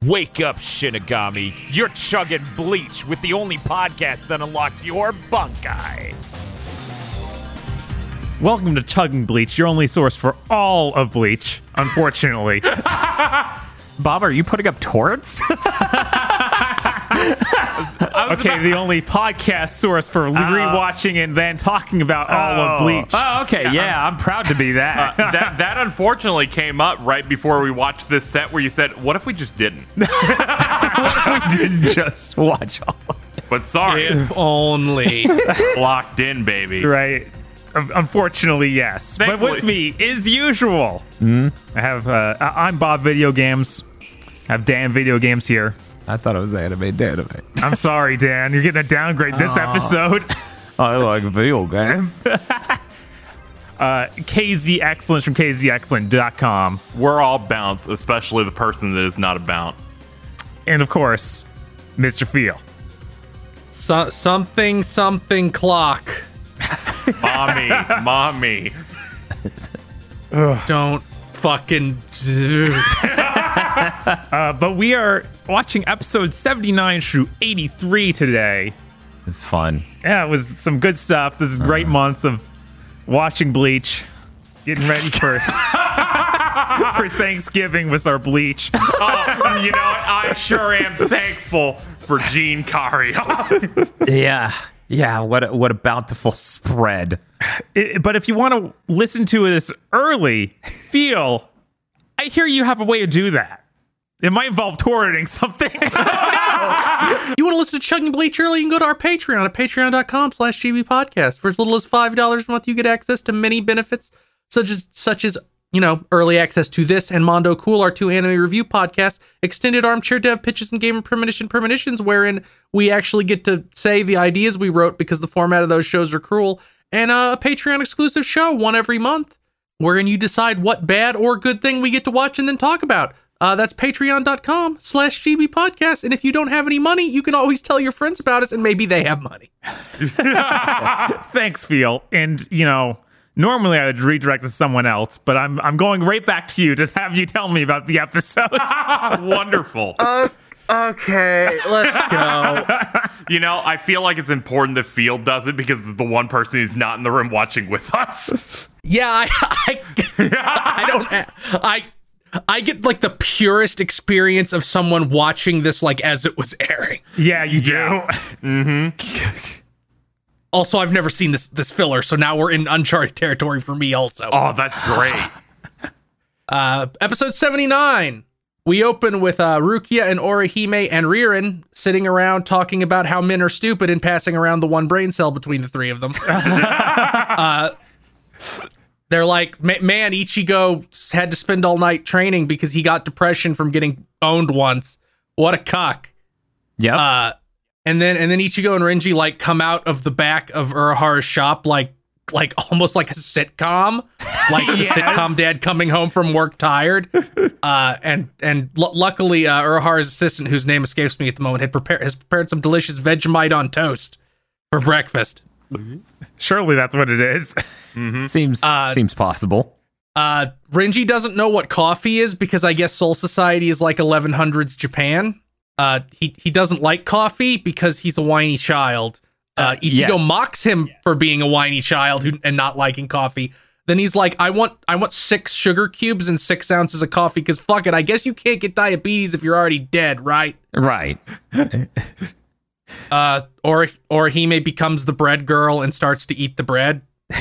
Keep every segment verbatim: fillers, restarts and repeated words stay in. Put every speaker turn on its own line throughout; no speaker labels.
Wake up, Shinigami. You're chugging Bleach with the only podcast that unlocks your bunkai.
Welcome to Chugging Bleach, your only source for all of Bleach, unfortunately.
Bob, are you putting up torrents?
Okay, the only podcast source for rewatching and then talking about all of Bleach.
Oh, okay, yeah, I'm proud to be that.
Uh, that that unfortunately came up right before we watched this set where you said, what if we just didn't?
We didn't just watch all of it.
But sorry.
If only.
Locked in, baby.
Right. Un- Unfortunately, yes.
Thankfully.
But with me, as usual, I have, uh, I- I'm Bob Video Games. I have Dan Video Games here.
I thought it was anime anime.
I'm sorry, Dan. You're getting a downgrade this episode.
I like video game.
Uh, K Z Excellence from K Z excellent dot com.
We're all bounce, especially the person that is not a bounce.
And of course, Mister Feel.
So- something, something clock.
Mommy, mommy.
Don't fucking.
Uh, but we are watching episode seventy-nine through eighty-three today.
It's fun.
Yeah, it was some good stuff. This is great months of watching Bleach. Getting ready for for Thanksgiving with our Bleach.
Oh, you know what? I sure am thankful for Gene Cario.
Yeah. Yeah, what a, what a bountiful spread.
It- but if you want to listen to this early, Feel, I hear you have a way to do that. It might involve torrenting something.
You want to listen to Chugging Bleach early? You can go to our Patreon at patreon.com slash GB podcast. For as little as five dollars a month, you get access to many benefits, such as, such as, you know, early access to this and Mondo Cool, our two anime review podcasts, extended armchair dev pitches and gamer premonition premonitions, wherein we actually get to say the ideas we wrote because the format of those shows are cruel, and a Patreon exclusive show, one every month, wherein you decide what bad or good thing we get to watch and then talk about. Uh, that's patreon.com slash GB podcast. And if you don't have any money, you can always tell your friends about us and maybe they have money.
Thanks, Feel. And, you know, normally I would redirect to someone else, but I'm I'm going right back to you to have you tell me about the episodes.
Wonderful.
Okay, let's go.
You know, I feel like it's important that Field does it because it's the one person who's not in the room watching with us.
Yeah, I, I, I don't, I, I get like the purest experience of someone watching this like as it was airing.
Yeah, you do.
Yeah.
Also, I've never seen this this filler, so now we're in uncharted territory for me also.
Oh, that's great.
Uh, episode seventy-nine. We open with uh, Rukia and Orihime and Ririn sitting around talking about how men are stupid and passing around the one brain cell between the three of them. uh, they're like, man, Ichigo had to spend all night training because he got depression from getting owned once. What a cock.
Yep.
Uh, and then and then Ichigo and Renji like come out of the back of Urahara's shop like like almost like a sitcom, like the
Yes.
sitcom dad coming home from work tired. Uh, and and l- luckily uh, Urahara's assistant, whose name escapes me at the moment, had prepared has prepared some delicious Vegemite on toast for breakfast.
Surely that's what it is.
Seems
Uh,
seems possible.
Uh, Renji doesn't know what coffee is because I guess Soul Society is like eleven hundreds Japan. Uh, he he doesn't like coffee because he's a whiny child. Uh, Ichigo
yes.
mocks him for being a whiny child who, and not liking coffee. Then he's like, I want I want six sugar cubes and six ounces of coffee because fuck it, I guess you can't get diabetes if you're already dead, right?
Right.
Uh, or or Hime becomes the bread girl and starts to eat the bread.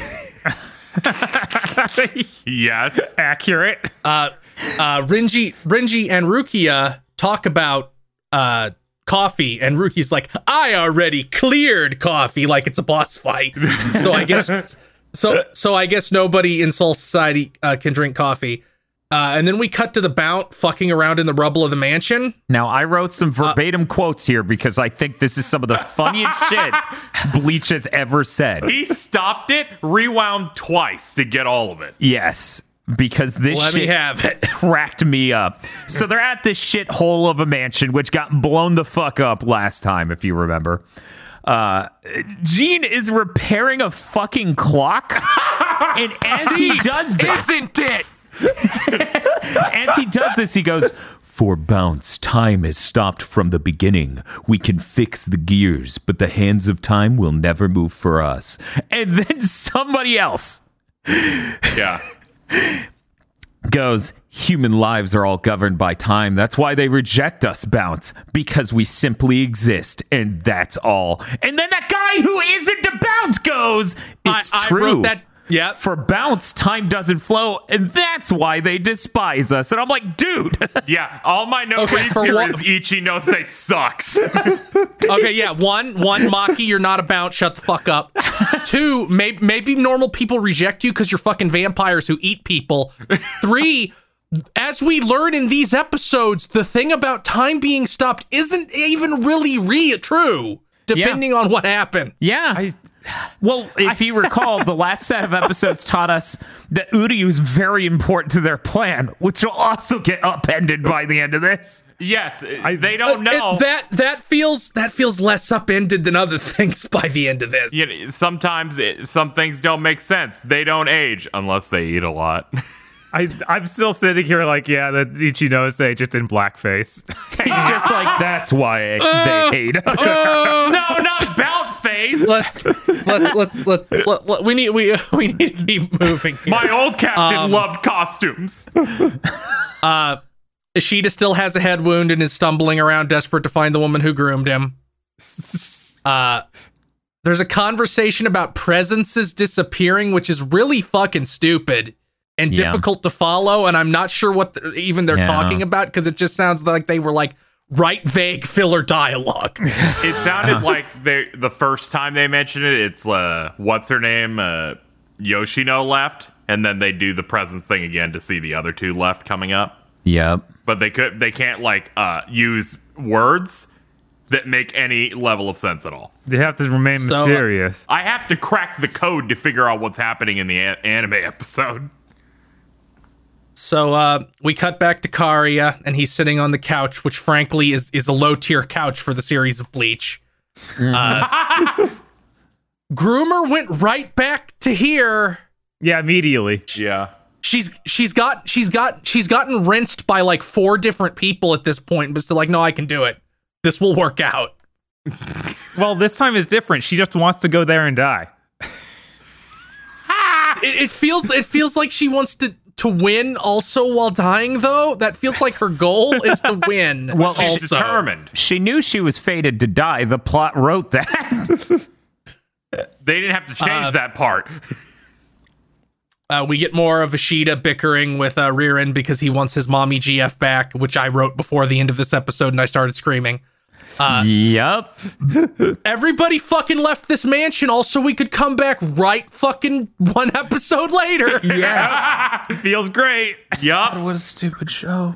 Yes.
Accurate.
Uh, uh, Renji, Renji and Rukia talk about uh, coffee, and Ruki's like, I already cleared coffee, like it's a boss fight. So I guess, so so I guess nobody in Soul Society uh, can drink coffee. Uh, and then we cut to the Bount fucking around in the rubble of the mansion.
Now, I wrote some verbatim quotes here because I think this is some of the funniest shit Bleach has ever said.
He stopped it, rewound twice to get all of it.
Yes, because this
Let
shit
me have it.
cracked me up. So they're at this shithole of a mansion, which got blown the fuck up last time, if you remember. Uh, Gene is repairing a fucking clock, and as he does this,
Isn't it?
as he does this, he goes, For Bounce, time is stopped from the beginning. We can fix the gears, but the hands of time will never move for us. And then somebody else
Yeah.
goes, human lives are all governed by time. That's why they reject us, Bounce, because we simply exist, and that's all. And then that guy who isn't a Bounce goes, it's
I, I
true.
wrote that. Yeah.
For Bounce, time doesn't flow, and that's why they despise us. And I'm like, dude.
Yeah. All my notes
Okay,
read
for
here
what-
is Ichinose sucks.
Okay, yeah. One, one, Maki, you're not a bounce. Shut the fuck up. Two, maybe maybe normal people reject you because you're fucking vampires who eat people. Three, as we learn in these episodes, the thing about time being stopped isn't even really re true, depending on what happens.
Yeah.
I,
Well, if you recall, the last set of episodes taught us that Uryu is very important to their plan, which will also get upended by the end of this.
Yes. they don't know.
It- that that feels that feels less upended than other things by the end of this.
You know, sometimes it, some things don't make sense. They don't age unless they eat a lot.
I, I'm still sitting here like, yeah, that Ichinose just in blackface.
He's just like, that's why they hate us.
No, not bout face.
Let's let's let's let's let, let, we need we we need to keep moving. Here.
My old captain
Um,
loved costumes.
Uh, Ishida still has a head wound and is stumbling around, desperate to find the woman who groomed him. Uh, there's a conversation about presences disappearing, which is really fucking stupid and
Yeah.
difficult to follow. And I'm not sure what the, even they're
Yeah.
talking about because it just sounds like they were like write vague filler dialogue.
It sounded like they the first time they mentioned it, it's uh, what's her name, uh, Yoshino left, and then they do the presence thing again to see the other two left coming up.
Yep.
But they could they can't like uh, use words that make any level of sense at all.
They have to remain
So, uh,
mysterious.
I have to crack the code to figure out what's happening in the a- anime episode.
So uh, we cut back to Karia, and he's sitting on the couch, which frankly is, is a low tier couch for the series of Bleach. Uh, Groomer went right back to here.
Yeah, immediately.
Yeah.
She's she's got she's got she's gotten rinsed by like four different people at this point, but still like, no, I can do it. This will work out.
Well, this time is different. She just wants to go there and die.
It, it feels it feels like she wants to. To win also while dying, though? That feels like her goal is to win.
Well,
She's
also.
determined.
She knew she was fated to die. The plot wrote that.
They didn't have to change
Uh,
that part.
Uh, we get more of Ishida bickering with uh, Ririn because he wants his mommy G F back, which I wrote before the end of this episode and I started screaming.
Yep.
Everybody fucking left this mansion also we could come back right fucking one episode later.
Yes.
It feels great.
Yup.
What a stupid show.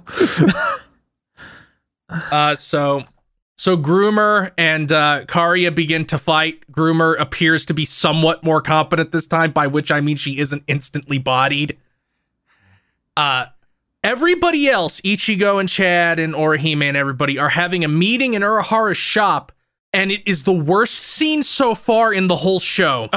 Uh, so, so Groomer and uh, Karia begin to fight. Groomer appears to be somewhat more competent this time, by which I mean she isn't instantly bodied. Uh, everybody else, Ichigo and Chad and Orihime and everybody, are having a meeting in Urahara's shop, and it is the worst scene so far in the whole show.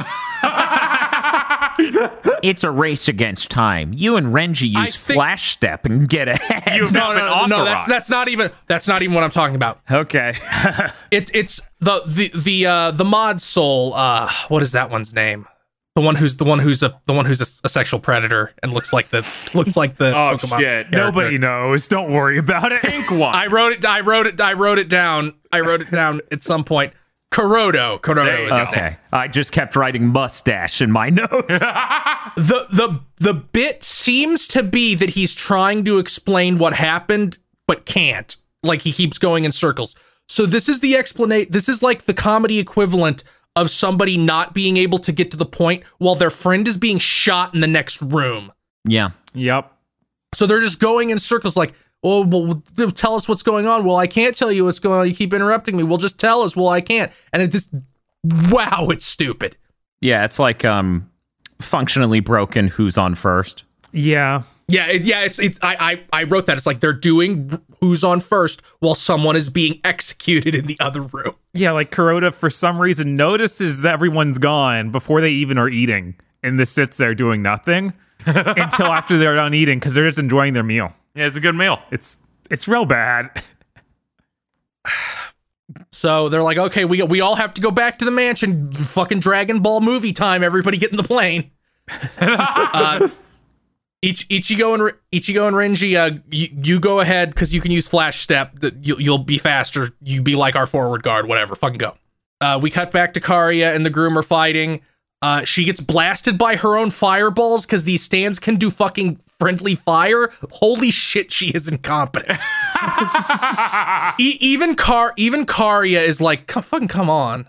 It's a race against time. You and Renji
I
use
think-
Flash Step and get ahead.
You've
No,
not been
no, no, no,
authorized.
that's that's not even that's not even what I'm talking about.
Okay.
It's it's the the the uh the mod soul. Uh, what is that one's name? The one who's the one who's a the one who's a, a sexual predator and looks like the looks like the
Oh,
Pokemon
shit.
character.
Nobody knows. Don't worry about it.
Pink one.
I wrote it. I wrote it. I wrote it down. I wrote it down at some point. Kurodo. Kurodo.
There you
is
go.
his name.
Okay. I just kept writing mustache in my notes.
The the the bit seems to be that he's trying to explain what happened but can't. Like he keeps going in circles. So this is the explanation. This is like the comedy equivalent of somebody not being able to get to the point while their friend is being shot in the next room.
Yeah.
Yep.
So they're just going in circles like, oh, well, tell us what's going on. Well, I can't tell you what's going on. You keep interrupting me. Well, just tell us. Well, I can't. And it just, wow, it's stupid.
Yeah, it's like um functionally broken who's on first.
Yeah.
Yeah, it, yeah. It's it, I, I I wrote that. It's like they're doing who's on first while someone is being executed in the other room.
Yeah, like Kuroda for some reason notices everyone's gone before they even are eating and just sits there doing nothing until after they're done eating because they're just enjoying their meal.
Yeah, it's a good meal.
It's It's real bad.
So they're like, okay, we we all have to go back to the mansion. Fucking Dragon Ball movie time. Everybody get in the plane. uh, Ich, Ichigo and Ichigo and Renji, uh, you, you go ahead because you can use Flash Step. That you, you'll be faster. You be like our forward guard. Whatever. Fucking go. Uh, we cut back to Karia and the groom are fighting. Uh, she gets blasted by her own fireballs because these stands can do fucking friendly fire. Holy shit, she is incompetent. e- even Car, even Karia is like, come, fucking come on.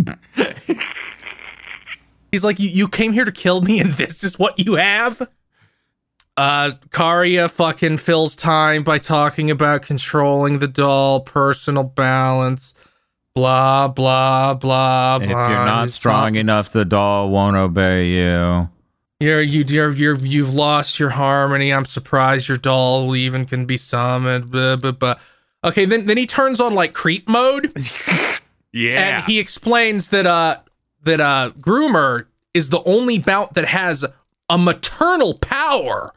He's like, you, you came here to kill me, and this is what you have. Uh, Karia fucking fills time by talking about controlling the doll, personal balance. Blah, blah, blah, blah.
If you're not strong enough, the doll won't obey you.
You're, you, you're, you're, you've lost your harmony. I'm surprised your doll even can be summoned. Blah, blah, blah. Okay, then, then he turns on, like, creep mode.
Yeah.
And he explains that, uh, that, uh, Groomer is the only Bount that has a maternal power.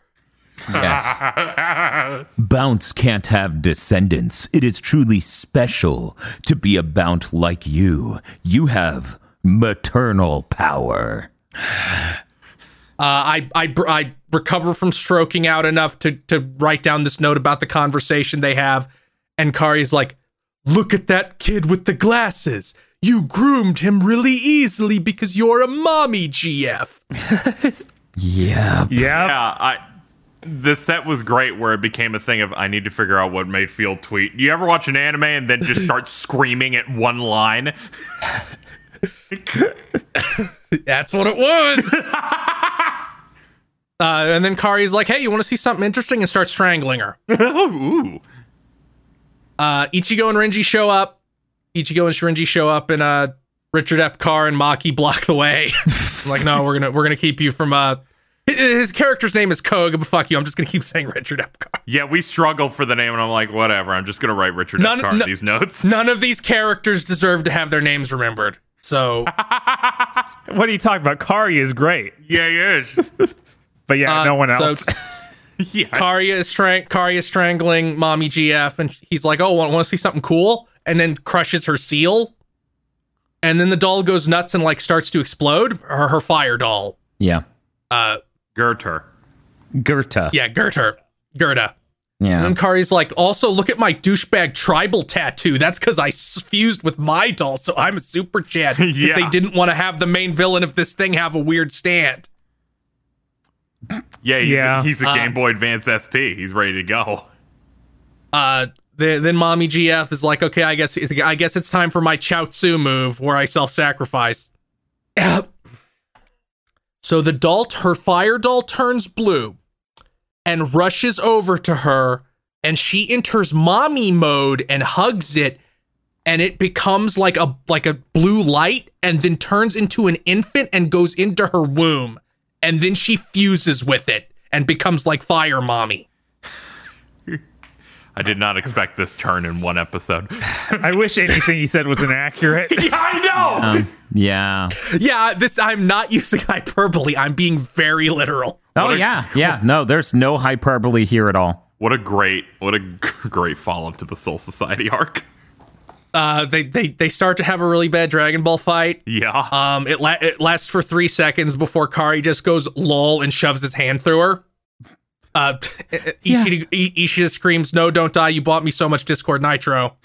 Yes. Bounce can't have descendants. It is truly special to be a Bount like you. You have maternal power.
Uh, I, I I recover from stroking out enough to, to write down this note about the conversation they have. And Kari's like, look at that kid with the glasses. You groomed him really easily because you're a mommy G F.
Yeah.
Yeah.
Yeah, I. The set was great where it became a thing of I need to figure out what made Field tweet. You ever watch an anime and then just start screaming at one line?
That's what it was. uh, and then Kari's like, hey, you want to see something interesting? And starts strangling her.
Ooh.
Uh, Ichigo and Renji show up. Ichigo and Renji show up, and uh, Richard Epcar and Maki block the way. I'm like, no, we're gonna we're gonna keep you from. Uh, his character's name is Koga, but fuck you, I'm just gonna keep saying Richard Epcar.
Yeah, we struggle for the name, and I'm like, whatever. I'm just gonna write Richard
None-
Epcar in
no-
these notes.
None of these characters deserve to have their names remembered. So,
What are you talking about? Kari is great.
Yeah, he is.
But yeah,
uh,
no one else.
So
Yeah.
Karia is strang- Karia is strangling Mommy G F, and he's like, oh, want, want to see something cool? And then crushes her seal. And then the doll goes nuts and like starts to explode. Her, her fire doll.
Yeah.
Uh,
Gerter.
Gerta.
yeah, Gerter. Gerda.
Yeah.
And then Kari's like, also look at my douchebag tribal tattoo. That's because I s- fused with my doll, so I'm a super Chad. 'Cause
Yeah.
They didn't want to have the main villain of this thing have a weird stand.
Yeah, he's,
Yeah.
A, he's a
Uh,
Game Boy Advance S P. He's ready to go.
Uh, the, then Mommy G F is like, okay, I guess I guess it's time for my Chaozu move where I self-sacrifice. So the doll, her fire doll turns blue and rushes over to her, and she enters mommy mode and hugs it, and it becomes like a like a blue light, and then turns into an infant and goes into her womb, and then she fuses with it and becomes like fire mommy.
I did not expect this turn in one episode.
I wish anything he said was inaccurate.
Yeah, I know.
Um, yeah.
Yeah, this I'm not using hyperbole. I'm being very literal.
Oh,
What a-
yeah. Yeah. No, there's no hyperbole here at all.
What a great, what a g- great follow-up to the Soul Society arc.
Uh, they they they start to have a really bad Dragon Ball fight.
Yeah.
Um, it la- it lasts for three seconds before Kari just goes lol and shoves his hand through her. Uh, Ishida, I- Ishida screams, "No, don't die! You bought me so much Discord Nitro."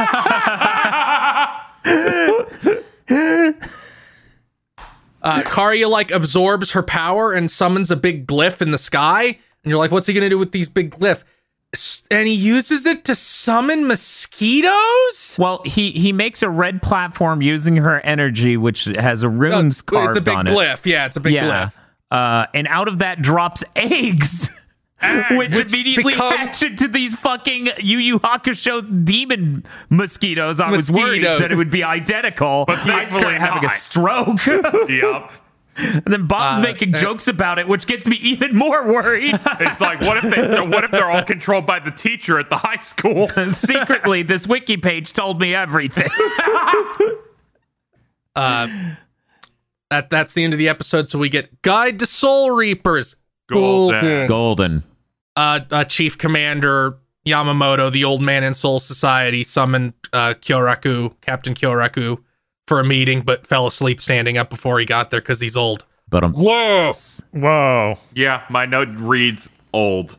Uh, Karia like absorbs her power and summons a big glyph in the sky, and you're like, "What's he gonna do with these big glyph?" S- And he uses it to summon mosquitoes.
Well, he, he makes a red platform using her energy, which has a runes
Uh,
carved
it's a big
on it.
glyph. Yeah, it's a big
Yeah.
glyph.
Uh, and out of that drops eggs. Which,
Which
immediately
become-
hatch into these fucking Yu Yu Hakusho demon mosquitoes. I was worried
Mosquitoes.
that it would be identical. But I'd start
thankfully
having a
not.
stroke.
Yep.
And then Bob's
Uh,
making
uh,
jokes about it, which gets me even more worried.
It's like, what if they, what if they're all controlled by the teacher at the high school?
Secretly, this wiki page told me everything.
Uh, that that's the end of the episode. So we get Guide to Soul Reapers.
Golden.
Golden.
Uh, uh, Chief Commander Yamamoto, the old man in Soul Society, summoned uh, Kyoraku, Captain Kyoraku, for a meeting, but fell asleep standing up before he got there because he's old.
But um,
Whoa!
Whoa.
Yeah, my note reads old.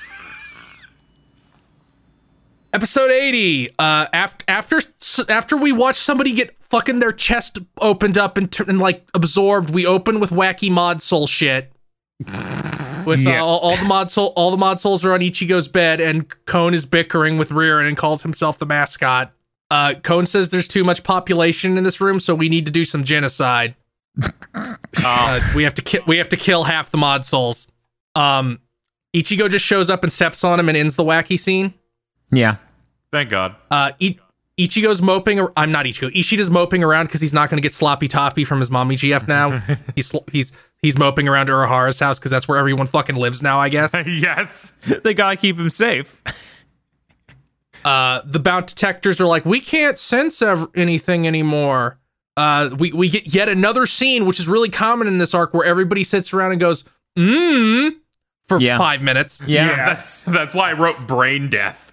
Episode eighty. Uh, after after after we watch somebody get fucking their chest opened up and, and like absorbed, we open with wacky mod soul shit. With
Yeah.
uh, all, all the mod soul, all the mod souls are on Ichigo's bed, and Kon is bickering with Ririn and calls himself the mascot. Uh, Kon says there's too much population in this room, so we need to do some genocide. uh, we have to ki- we have to kill half the mod souls. Um, Ichigo just shows up and steps on him and ends the wacky scene.
yeah.
Thank God.
Uh, I- Ichigo's moping. Ar- I'm not Ichigo. Ishida's moping around because he's not going to get sloppy toppy from his mommy G F now. he's sl- he's he's moping around to Urahara's house because that's where everyone fucking lives now, I guess.
Yes.
They gotta keep him safe.
Uh, the Bount detectors are like, we can't sense ev- anything anymore. Uh, we we get yet another scene, which is really common in this arc, where everybody sits around and goes, mmm, for
Yeah.
five minutes.
Yeah.
Yeah.
That's that's why I wrote brain death.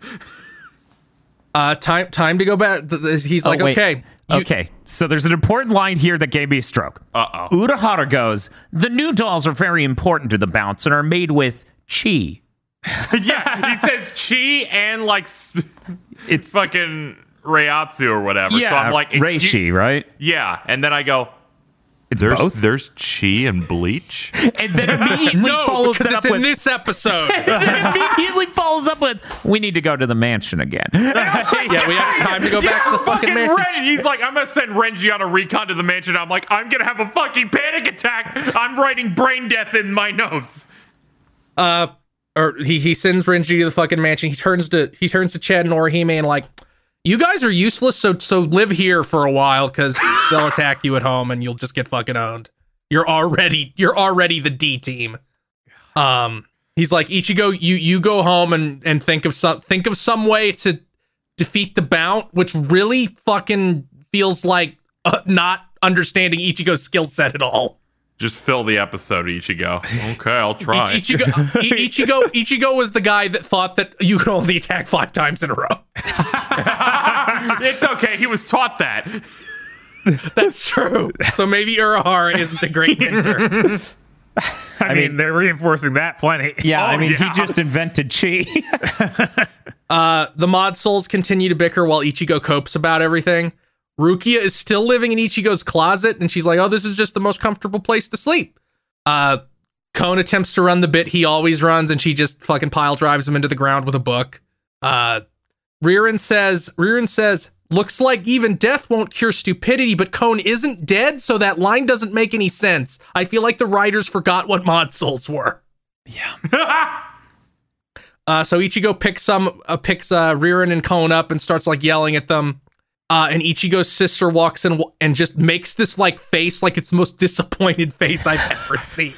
Uh, time time to go back. Th- th- He's like,
Oh, wait.
okay, you-
Okay, so there's an important line here that gave me a stroke.
Uh-oh.
Urahara goes, the new dolls are very important to the Bounce and are made with chi.
Yeah, he says chi and like sp- it's fucking Reiatsu or whatever. So I'm like, excuse-
Reishi, right?
Yeah, and then I go,
It's
there's
both.
there's chi and bleach.
And then immediately
no,
follows
because
that
it's
up
in
with
this episode.
then immediately follows up with, we need to go to the mansion again.
Yeah, we have time to go back to the fucking
fucking
mansion.
Ren, he's like, I'm gonna send Renji on a recon to the mansion. I'm like, I'm gonna have a fucking panic attack. I'm writing brain death in my notes.
Uh, or he he sends Renji to the fucking mansion. He turns to he turns to Chad and Orihime and like, you guys are useless. So so live here for a while because they'll attack you at home and you'll just get fucking owned. You're already you're already the D team. Um, he's like, Ichigo, you you go home and and think of some think of some way to defeat the Bount, which really fucking feels like uh, not understanding Ichigo's skill set at all.
Just fill the episode, Ichigo. Okay, I'll try.
Ich- Ichigo, I- Ichigo, Ichigo was the guy that thought that you could only attack five times in a row.
It's okay. He was taught that.
That's true. So maybe Urahara isn't a great mentor.
I, mean, they're reinforcing that plenty.
Yeah, I
Oh,
mean,
yeah.
he just invented chi.
Uh, the mod souls continue to bicker while Ichigo copes about everything. Rukia is still living in Ichigo's closet, and she's like, oh, this is just the most comfortable place to sleep. Uh, Kon attempts to run the bit he always runs, and she just fucking pile drives him into the ground with a book. Uh, Ririn says, Ririn says, looks like even death won't cure stupidity, but Kon isn't dead, so that line doesn't make any sense. I feel like the writers forgot what mod souls were. Uh, so Ichigo picks some, uh, picks uh, Ririn and Kon up and starts like yelling at them. Uh, and Ichigo's sister walks in w- and just makes this like face, like it's the most disappointed face I've ever seen.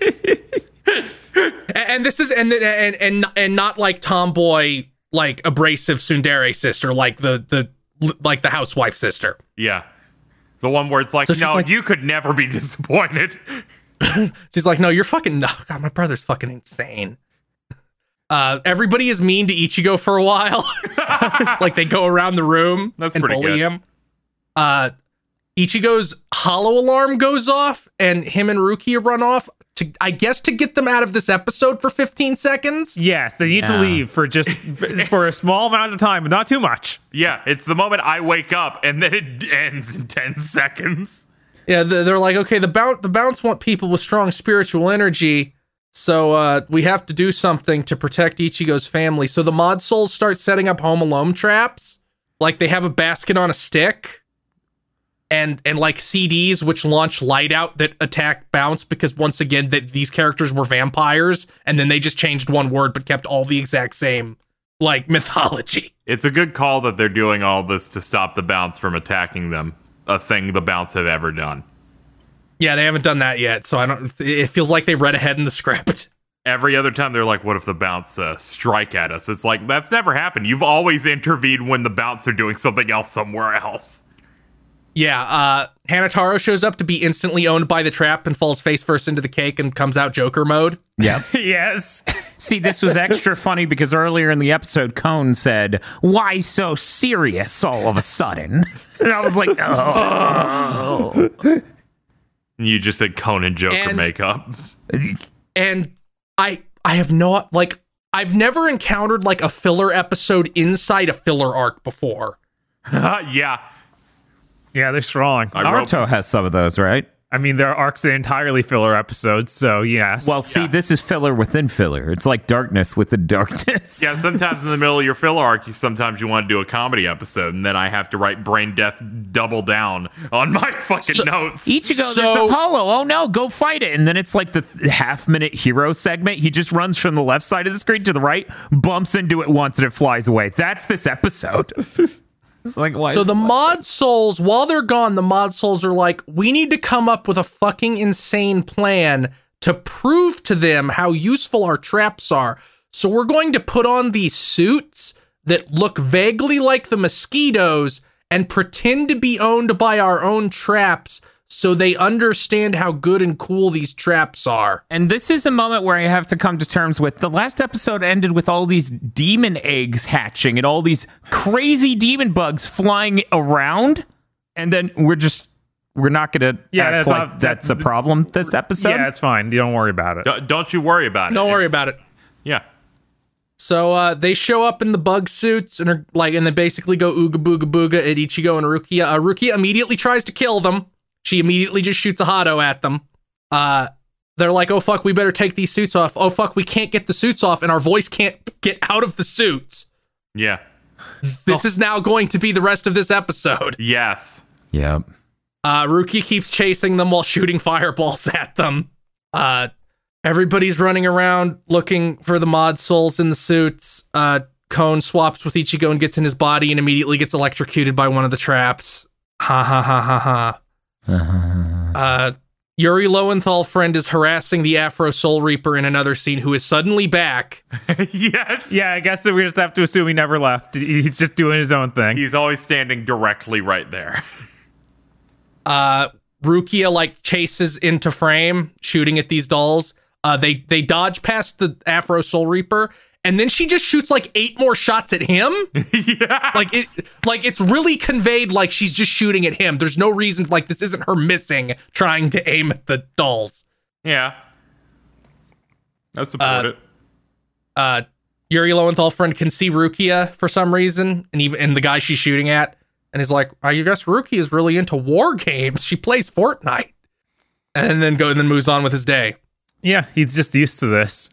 and, and this is and and and and not like tomboy, like abrasive tsundere sister, like the the like the housewife sister.
Yeah. The one where it's like,
So she's
no,
like-
you could never be disappointed.
She's like, no, you're fucking, no, God, my brother's fucking insane. Uh, everybody is mean to Ichigo for a while. It's like they go around the room
That's
and
pretty
bully
good.
him. Uh, Ichigo's hollow alarm goes off, and him and Rukia run off to, I guess, to get them out of this episode for fifteen seconds.
Yes, they need
Yeah.
to leave for just for a small amount of time, but not too much.
Yeah, it's the moment I wake up and then it ends in ten seconds.
Yeah, they're they're like, okay, the bounce, the bounce want people with strong spiritual energy, so uh, we have to do something to protect Ichigo's family. So the mod souls start setting up home alone traps. Like they have a basket on a stick, and and like C Ds which launch light out that attack bounce because once again that these characters were vampires, and then they just changed one word but kept all the exact same like mythology.
It's a good call that they're doing all this to stop the bounce from attacking them. A thing the bounce have ever done.
Yeah, they haven't done that yet, so I don't. It feels like they read ahead in the script.
Every other time they're like, what if the bounce uh, strike at us? It's like, that's never happened. You've always intervened when the bounce are doing something else somewhere else.
Yeah, uh, Hanataro shows up to be instantly owned by the trap and falls face first into the cake and comes out Joker mode.
Yep.
Yes.
See, this was extra funny because earlier in the episode, Cone said, "Why so serious all of a sudden?" And I was like, oh.
You just said Conan Joker
And-
makeup.
And I I have no, like, I've never encountered, like, a filler episode inside a filler arc before.
Yeah.
Yeah, they're strong.
I wrote-
Naruto has some of those, right?
I mean, there are arcs that are entirely filler episodes, so yes.
Well, see,
Yeah.
this is filler within filler. It's like darkness within darkness.
Yeah, sometimes in the middle of your filler arc, you sometimes you want to do a comedy episode, and then I have to write brain death double down on my fucking
So-
notes.
Ichigo,
So-
there's a hollow. Oh no, go fight it. And then it's like the th- half minute hero segment. He just runs from the left side of the screen to the right, bumps into it once, and it flies away. That's this episode. It's like, why?
So
is-
the mod souls, while they're gone, the mod souls are like, we need to come up with a fucking insane plan to prove to them how useful our traps are. So we're going to put on these suits that look vaguely like the mosquitoes and pretend to be owned by our own traps so they understand how good and cool these traps are.
And this is a moment where I have to come to terms with the last episode ended with all these demon eggs hatching and all these crazy demon bugs flying around. And then we're just, we're not going to
Yeah,
act
that's
like
not-
that's a problem this episode.
yeah, it's fine. You don't worry about it.
D- don't you worry about it.
Don't worry about it.
Yeah.
So uh, they show up in the bug suits and are like, and they basically go ooga booga booga at Ichigo and Rukia. Uh, Rukia immediately tries to kill them. She immediately just shoots a Hado at them. Uh, they're like, oh fuck, we better take these suits off. Oh fuck, we can't get the suits off, and our voice can't get out of the suits.
Yeah.
This is now going to be the rest of this episode.
Yes.
Yep.
Uh, Rukia keeps chasing them while shooting fireballs at them. Uh, everybody's running around looking for the mod souls in the suits. Uh, Cone swaps with Ichigo and gets in his body and immediately gets electrocuted by one of the traps. Ha ha ha ha ha. Uh, Yuri Lowenthal friend is harassing the Afro Soul Reaper in another scene, who is suddenly back.
Yes.
Yeah, I guess that we just have to assume he never left. He's just doing his own thing.
He's always standing directly right there.
Uh, Rukia like chases into frame, shooting at these dolls. Uh, they they dodge past the Afro Soul Reaper, and then she just shoots like eight more shots at him.
Yeah.
Like it, like it's really conveyed like she's just shooting at him. There's no reason, like this isn't her missing, trying to aim at the dolls.
Yeah. I support
Uh,
it.
Uh, Yuri Lowenthal friend can see Rukia for some reason, and even and the guy she's shooting at, and he's like, "I guess Rukia is really into war games. She plays Fortnite," and then go and then moves on with his day.
Yeah, he's just used to this.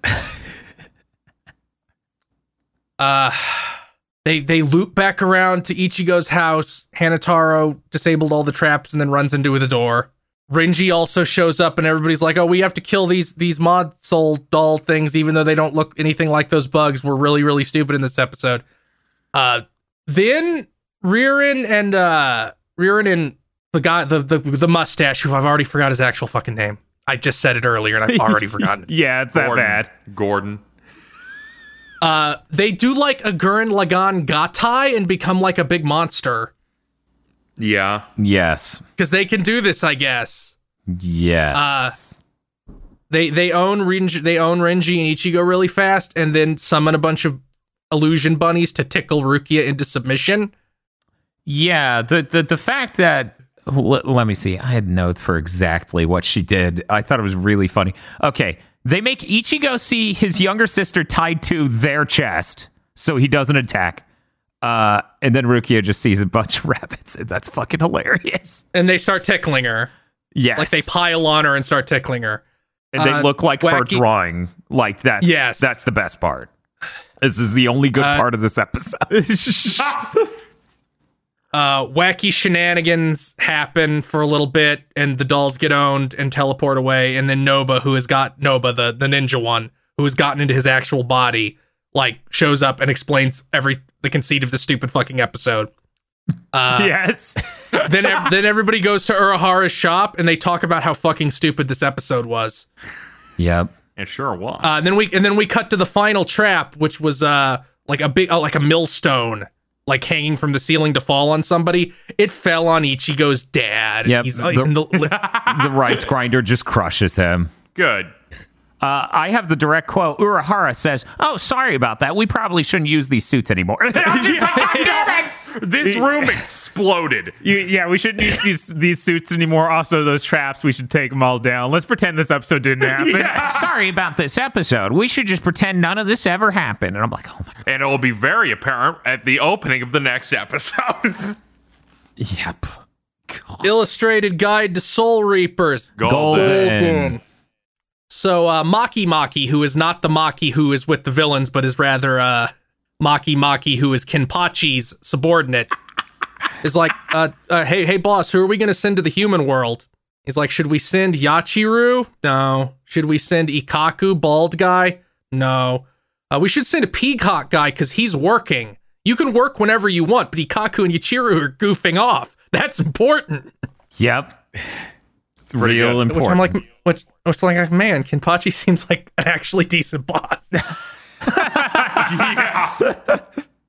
Uh, they they loop back around to Ichigo's house. Hanataro disabled all the traps and then runs into the door. Renji also shows up and everybody's like, "Oh, we have to kill these these mod soul doll things, even though they don't look anything like those bugs. We're really really stupid in this episode." Uh, then Ririn and uh Ririn and the guy the the the mustache, who I've already forgot his actual fucking name. I just said it earlier and I've already forgotten it.
Yeah, it's that
Gordon.
bad.
Gordon.
Uh, they do like a Gurren Lagann Gatai and become like a big monster.
Yeah.
Yes.
Because they can do this, I guess.
Yes.
They they own Renji, they own Renji and Ichigo really fast, and then summon a bunch of illusion bunnies to tickle Rukia into submission.
Yeah, the, the the fact that let, let me see, I had notes for exactly what she did. I thought it was really funny. Okay, they make Ichigo see his younger sister tied to their chest so he doesn't attack. Uh, and then Rukia just sees a bunch of rabbits, and that's fucking hilarious.
And they start tickling her.
Yes,
Like they pile on her and start tickling her.
and they
uh,
look like her
wacky-
drawing. Like that.
Yes.
that's the best part. This is the only good
Uh,
part of this episode.
Uh, wacky shenanigans happen for a little bit, and the dolls get owned and teleport away. And then Noba, who has got Noba, the, the ninja one, who has gotten into his actual body, like shows up and explains every the conceit of the stupid fucking episode. Uh,
Yes.
then ev- then everybody goes to Urahara's shop and they talk about how fucking stupid this episode was.
Yep.
It sure was.
Uh, and then we and then we cut to the final trap, which was uh like a big uh, like a millstone like hanging from the ceiling to fall on somebody. It fell on Ichigo's dad.
Yep,
He's
the-
in the,
The rice grinder just crushes him.
Good.
Uh, I have the direct quote. Urahara says, "Oh, sorry about that. We probably shouldn't use these suits anymore." I'm just like, God damn it!
This room exploded.
You, yeah, we shouldn't use these these suits anymore. Also, those traps, we should take them all down. Let's pretend this episode didn't happen.
Sorry about this episode. We should just pretend none of this ever happened. And I'm like, oh my God.
And it will be very apparent at the opening of the next episode.
Yep.
Illustrated Guide to Soul Reapers.
Golden.
So uh, Maki Maki, who is not the Maki who is with the villains, but is rather uh, Maki Maki, who is Kenpachi's subordinate, is like, uh, uh, hey, hey, boss, who are we going to send to the human world? He's like, should we send Yachiru? No. Should we send Ikaku, bald guy? No. Uh, we should send a peacock guy because he's working. You can work whenever you want, but Ikaku and Yachiru are goofing off. That's important.
Yep. It's
pretty
real
good.
important.
Which I'm like, which, which like, man, Kenpachi seems like an actually decent boss.
Yeah.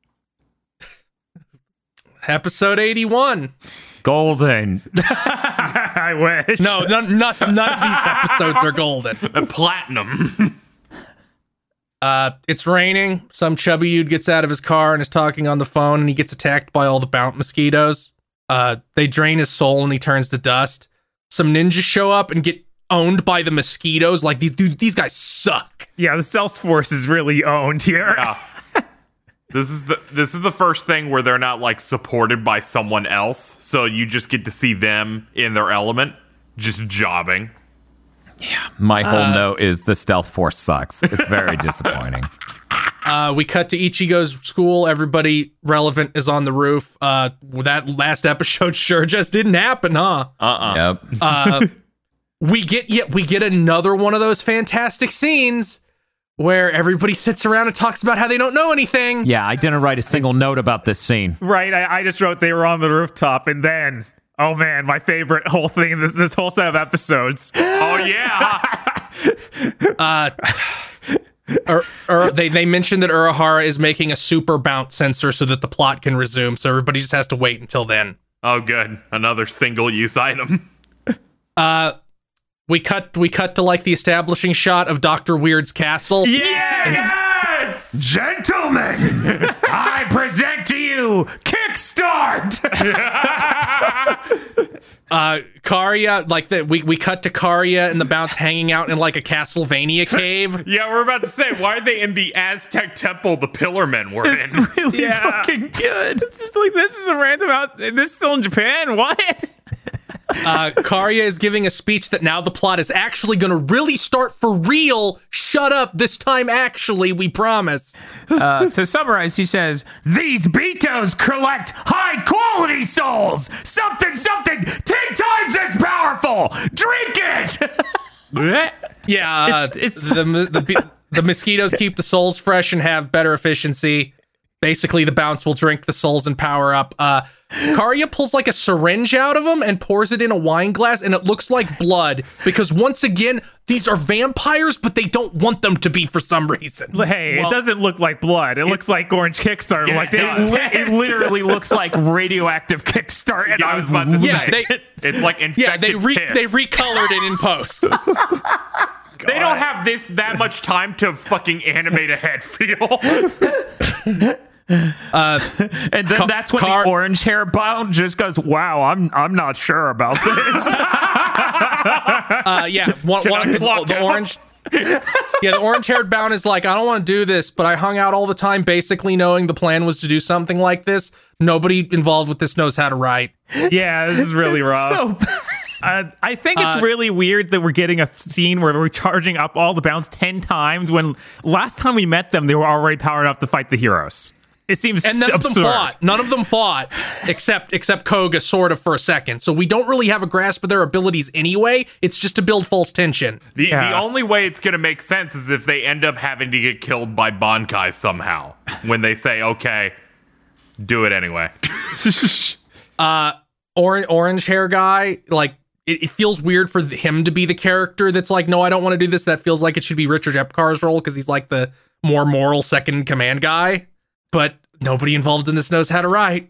Episode eighty-one.
Golden.
I wish.
No, none, none, none of these episodes are golden.
A platinum.
Uh, it's raining. Some chubby dude gets out of his car and is talking on the phone, and he gets attacked by all the Bount mosquitoes. Uh, they drain his soul, and he turns to dust. Some ninjas show up and get owned by the mosquitoes. Like, these dude, these guys suck.
Yeah, the Cells Force is really owned here.
Yeah. This is the this is the first thing where they're not like supported by someone else, so you just get to see them in their element, just jobbing.
My whole note is the stealth force sucks. It's very disappointing.
Uh, we cut to Ichigo's school. Everybody relevant is on the roof. Uh, that last episode sure just didn't happen, huh?
Uh-uh.
Yep.
Uh, we get yeah, we get another one of those fantastic scenes where everybody sits around and talks about how they don't know anything.
Yeah, I didn't write a single note about this scene.
Right, I, I just wrote they were on the rooftop, and then, oh man, my favorite whole thing in this, this whole set of episodes.
Oh yeah.
Uh, Ur- Ur- they they mentioned that Urahara is making a super bounce sensor so that the plot can resume. So everybody just has to wait until then.
Oh good. Another single use item.
Uh, we cut we cut to like the establishing shot of Doctor Weird's castle.
Yes!
Gentlemen, I present to you Kickstart!
Uh, Karya, like that, we we cut to Karya and the Bounce hanging out in like a Castlevania cave.
Yeah, we're about to say, why are they in the Aztec temple the Pillar Men were in?
really
Yeah.
fucking good.
It's just like, this is a random out. This is still in Japan? What?
Uh, Karya is giving a speech that now the plot is actually going to really start for real. Shut up. This time, actually, we promise.
Uh, to summarize, he says, "These Betos collect high-quality souls! Something, something, ten times as powerful! Drink it!"
Yeah, uh,
it's-
the, the the mosquitoes keep the souls fresh and have better efficiency. Basically, the Bounce will drink the souls and power up. Uh, Karya pulls like a syringe out of him and pours it in a wine glass, and it looks like blood because once again, these are vampires, but they don't want them to be for some reason.
Hey,
Well-
it doesn't look like blood. It, looks like Orange Kickstarter.
Yeah,
like
it
they,
does.
Li- it literally looks like radioactive Kickstart, and
Yeah,
I
I
was
was about to
Yeah,
say,
they-
it's like infected
Yeah, they re-
piss.
they recolored it in post.
They don't have this that much time to fucking animate a head feel.
and then
Ca-
that's when
car-
the orange hair bound just goes, "Wow, I'm I'm not sure about this."
Uh, yeah, one,
Can
one
I
the,
clock
the
out?
orange. Yeah, the orange-haired Bound is like, I don't want to do this, but I hung out all the time, basically knowing the plan was to do something like this. Nobody involved with this knows how to write.
yeah, this is really rough.
So
Uh, I think it's
Uh,
really weird that we're getting a scene where we're charging up all the Bounce ten times when last time we met them, they were already powered up to fight the heroes. It seems
And none
absurd.
of them fought. None of them fought, except except Koga, sort of for a second. So we don't really have a grasp of their abilities anyway. It's just to build false tension.
The
Yeah.
the only way it's gonna make sense is if they end up having to get killed by Bankai somehow. When they say, okay, do it anyway.
Uh, orange orange hair guy, like it, it feels weird for him to be the character that's like, no, I don't want to do this. That feels like it should be Richard Epcar's role because he's like the more moral second in command guy. But nobody involved in this knows how to write.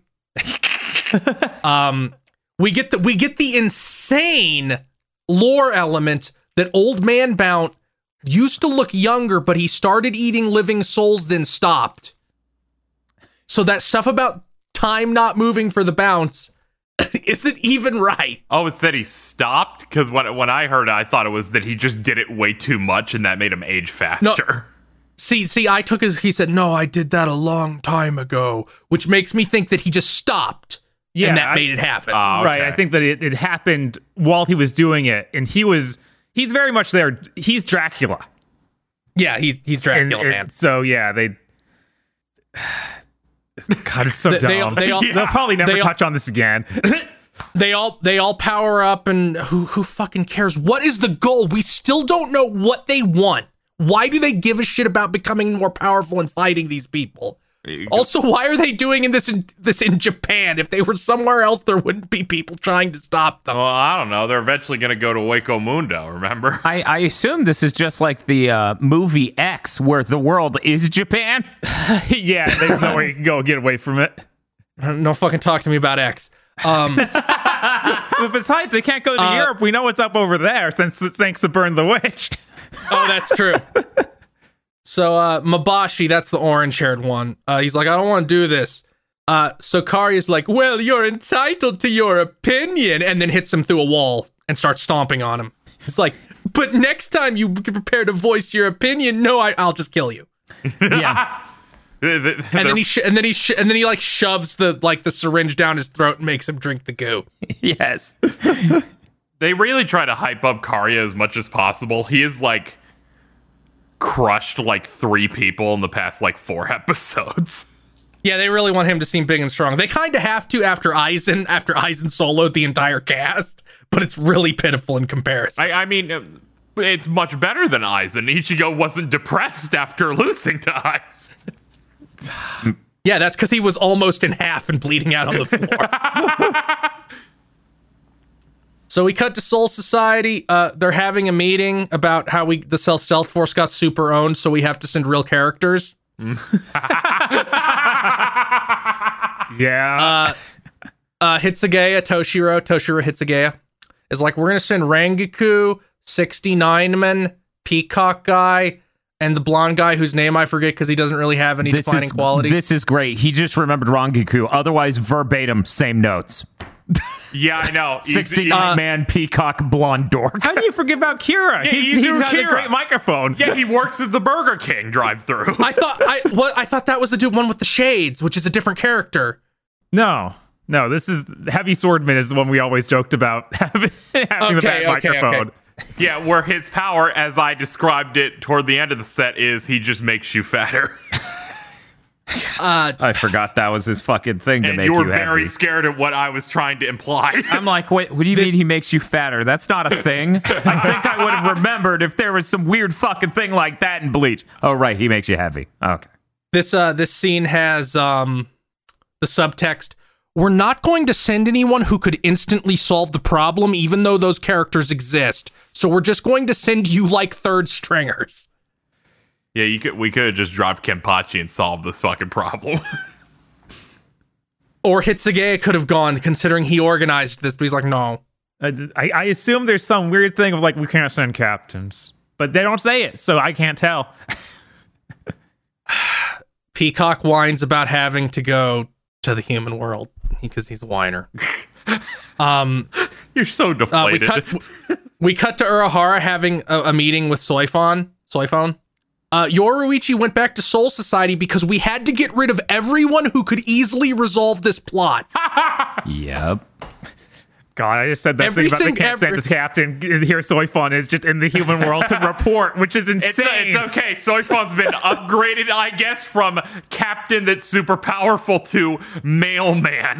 um, we get the we get the insane lore element that Old Man Bount used to look younger, but he started eating living souls, then stopped. So that stuff about time not moving for the bounce isn't even right.
Oh, it's that he stopped? Because when, when I heard it, I thought it was that he just did it way too much and that made him age faster.
No. See, see, I took his, he said, no, I did that a long time ago, which makes me think that he just stopped.
Yeah,
and that
I-
made it happen.
Oh,
Right,
okay.
I think that it, it happened while he was doing it, and he was he's very much there. He's Dracula.
yeah, he's he's
And-
Dracula,
and
man.
So yeah, they. God, it's so
They- they
dumb.
all- they all-
They'll probably never
they all-
touch on this again.
They all they all power up, and who who fucking cares? What is the goal? We still don't know what they want. Why do they give a shit about becoming more powerful and fighting these people? Also, why are they doing in this in, this in Japan? If they were somewhere else, there wouldn't be people trying to stop them.
Well, I don't know. They're eventually going to go to Waco Mundo, remember?
I, I assume this is just like the uh, movie X, where the world is Japan.
Yeah, there's nowhere you can go get away from it.
No fucking talk to me about X. Um,
But besides, they can't go to
Uh,
Europe. We know what's up over there since thanks to Burn the Witch.
oh, that's true. So, uh, Mabashi, that's the orange-haired one. Uh, he's like, I don't want to do this. Uh, so Karia's like, well, you're entitled to your opinion, and then hits him through a wall and starts stomping on him. He's like, but next time you prepare to voice your opinion, no, I, I'll just kill you.
Yeah.
They- they-
And
they're-
then he sh- and then he sh- and then he like shoves the like the syringe down his throat and makes him drink the goo.
Yes.
They really try to hype up Karya as much as possible. He is like crushed like three people in the past like four episodes.
Yeah, they really want him to seem big and strong. They kind of have to after Aizen, after Aizen soloed the entire cast, but it's really pitiful in comparison.
I, I mean, uh, it's much better than Aizen. Ichigo wasn't depressed after losing to Aizen.
Yeah, that's because he was almost in half and bleeding out on the floor. So we cut to Soul Society. Uh, they're having a meeting about how we the self stealth force got super owned, so we have to send real characters.
Yeah.
Uh, Hitsugaya, Toshiro, Toshiro Hitsugaya is like, we're gonna send Rangiku, sixty-nine man, Peacock guy, and the blonde guy whose name I forget because he doesn't really have any
This
defining
is,
qualities.
this is great. He just remembered Rangiku. Otherwise, verbatim, same notes.
Yeah, I know. He's-
sixty-nine
uh,
man peacock blonde dork.
How do you forget about Kira?
Yeah,
he's
you
he's
do
got a
Kira.
great microphone.
Yeah, he works at the Burger King drive-through.
I thought I what I thought that was the dude one with the shades, which is a different character.
No, no. This is Heavy Swordman is the one we always joked about having, having the
Okay,
bad
okay,
microphone.
okay.
Yeah, where his power, as I described it toward the end of the set, is he just makes you fatter.
I forgot that was his fucking thing to
And
make
you
you,
were very
heavy.
scared at what I was trying to imply.
I'm like, wait, what do you mean he makes you fatter? That's not a thing. I think I would have remembered if there was some weird fucking thing like that in Bleach. Oh, right, he makes you heavy. Okay.
This uh this scene has um the subtext. We're not going to send anyone who could instantly solve the problem, even though those characters exist. So we're just going to send you like third stringers.
Yeah, you could. We could have just dropped Kenpachi and solved this fucking problem.
Or Hitsugaya could have gone, considering he organized this, but he's like, no.
I, I I assume there's some weird thing of like we can't send captains, but they don't say it, so I can't tell.
Peacock whines about having to go to the human world because he's a whiner. Um,
You're so
uh, we
deflated.
cut we cut to Urahara having a, a meeting with Soifon. Soifon. Uh, Yoruichi went back to Soul Society because we had to get rid of everyone who could easily resolve this plot.
Yep.
God, I just said that
Every
thing about they
sing-
can't send
every-
this captain. Here, Soifon is just in the human world to report, which is insane.
It's, it's okay. Soifon's been upgraded, I guess, from captain that's super powerful to mailman.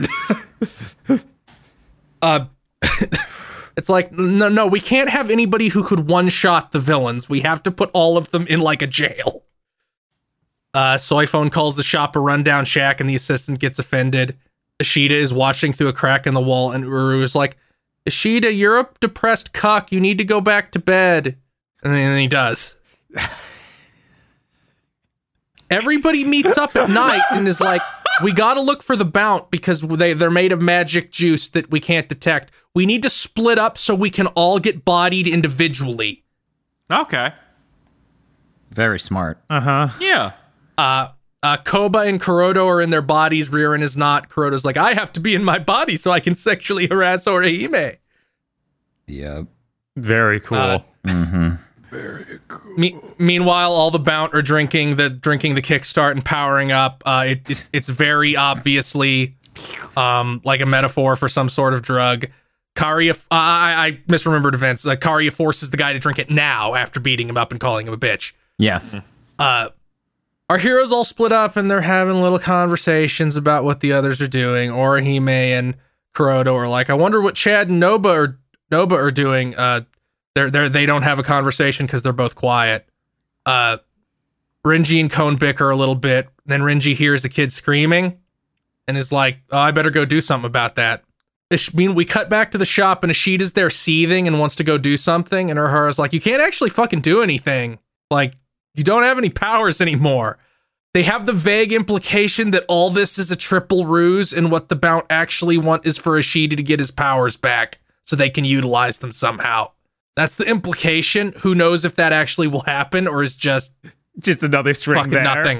Uh, it's like, no, no, we can't have anybody who could one-shot the villains. We have to put all of them in like a jail. Uh, Soifon calls the shop a rundown shack, and the assistant gets offended. Ishida is watching through a crack in the wall, and Uru is like, Ishida, you're a depressed cuck. You need to go back to bed. And then he does. Everybody meets up at night and is like, we got to look for the Bount because they, they're made of magic juice that we can't detect. We need to split up so we can all get bodied individually.
Okay.
Very smart.
Uh-huh.
Yeah.
Uh, uh, Koba and Kuroto are in their bodies. Ririn is not. Kuroto's like, I have to be in my body so I can sexually harass Orihime.
Yep.
Very cool.
Uh,
Mm-hmm.
Me- meanwhile, all the Bount are drinking the drinking the Kickstart and powering up. Uh, it, it, it's very obviously um, like a metaphor for some sort of drug. Karia, uh, I, I misremembered events. Uh, Karia forces the guy to drink it now after beating him up and calling him a bitch.
Yes.
Uh, our heroes all split up and they're having little conversations about what the others are doing. Orihime and Kuroto are like, I wonder what Chad and Noba are Noba are doing. Uh, They're, they're, they don't have a conversation because they're both quiet. Uh, Renji and Kon bicker a little bit. Then Renji hears a kid screaming and is like, oh, I better go do something about that. Ish- mean, we cut back to the shop and Ishida's there seething and wants to go do something. And Urahara's like, you can't actually fucking do anything. Like, you don't have any powers anymore. They have the vague implication that all this is a triple ruse and what the Bount actually want is for Ishida to get his powers back so they can utilize them somehow. That's the implication. Who knows if that actually will happen or is just
Just another string
fucking
there.
nothing.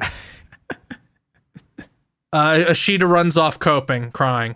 uh, Ishida runs off coping, crying.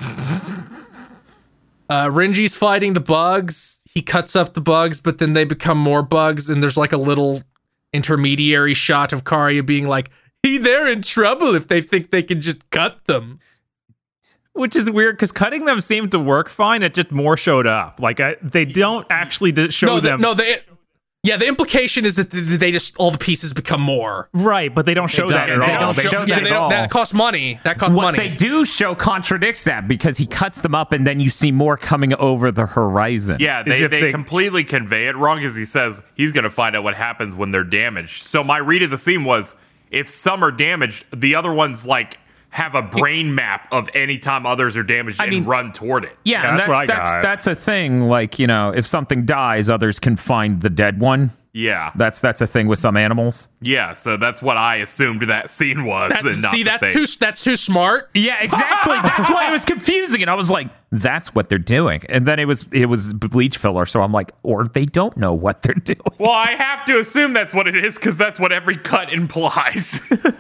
Uh, Renji's fighting the bugs. He cuts up the bugs, but then they become more bugs, and there's like a little intermediary shot of Karia being like, hey, they're in trouble if they think they can just cut them.
Which is weird because cutting them seemed to work fine. It just more showed up. Like I, they don't actually d- show
No, the,
them.
no, they. Yeah, the implication is that th- they just all the pieces become more.
Right, but they don't show
don't-
that at
they
all.
don't
They-
show
Yeah,
that
they
at
don't-
all.
that costs money. That costs
What
money.
they do show contradicts that because he cuts them up and then you see more coming over the horizon.
Yeah, they,
if
they,
they-
completely convey it wrong as he says he's going to find out what happens when they're damaged. So my read of the scene was if some are damaged, the other ones like have a brain map of any time others are damaged
I
and
mean-
run toward it.
Yeah,
Yeah,
and
that's
that's
what I
that's
got.
that's a thing. Like, you know, if something dies, others can find the dead one.
Yeah.
That's that's a thing with some animals.
Yeah, so that's what I assumed that scene was.
That-
and not
see,
that
that's
they-
too that's too smart.
Yeah, exactly. That's why it was confusing, and I was like, "That's what they're doing." And then it was it was bleach filler, so I'm like, or they don't know what they're doing.
Well, I have to assume that's what it is because that's what every cut implies.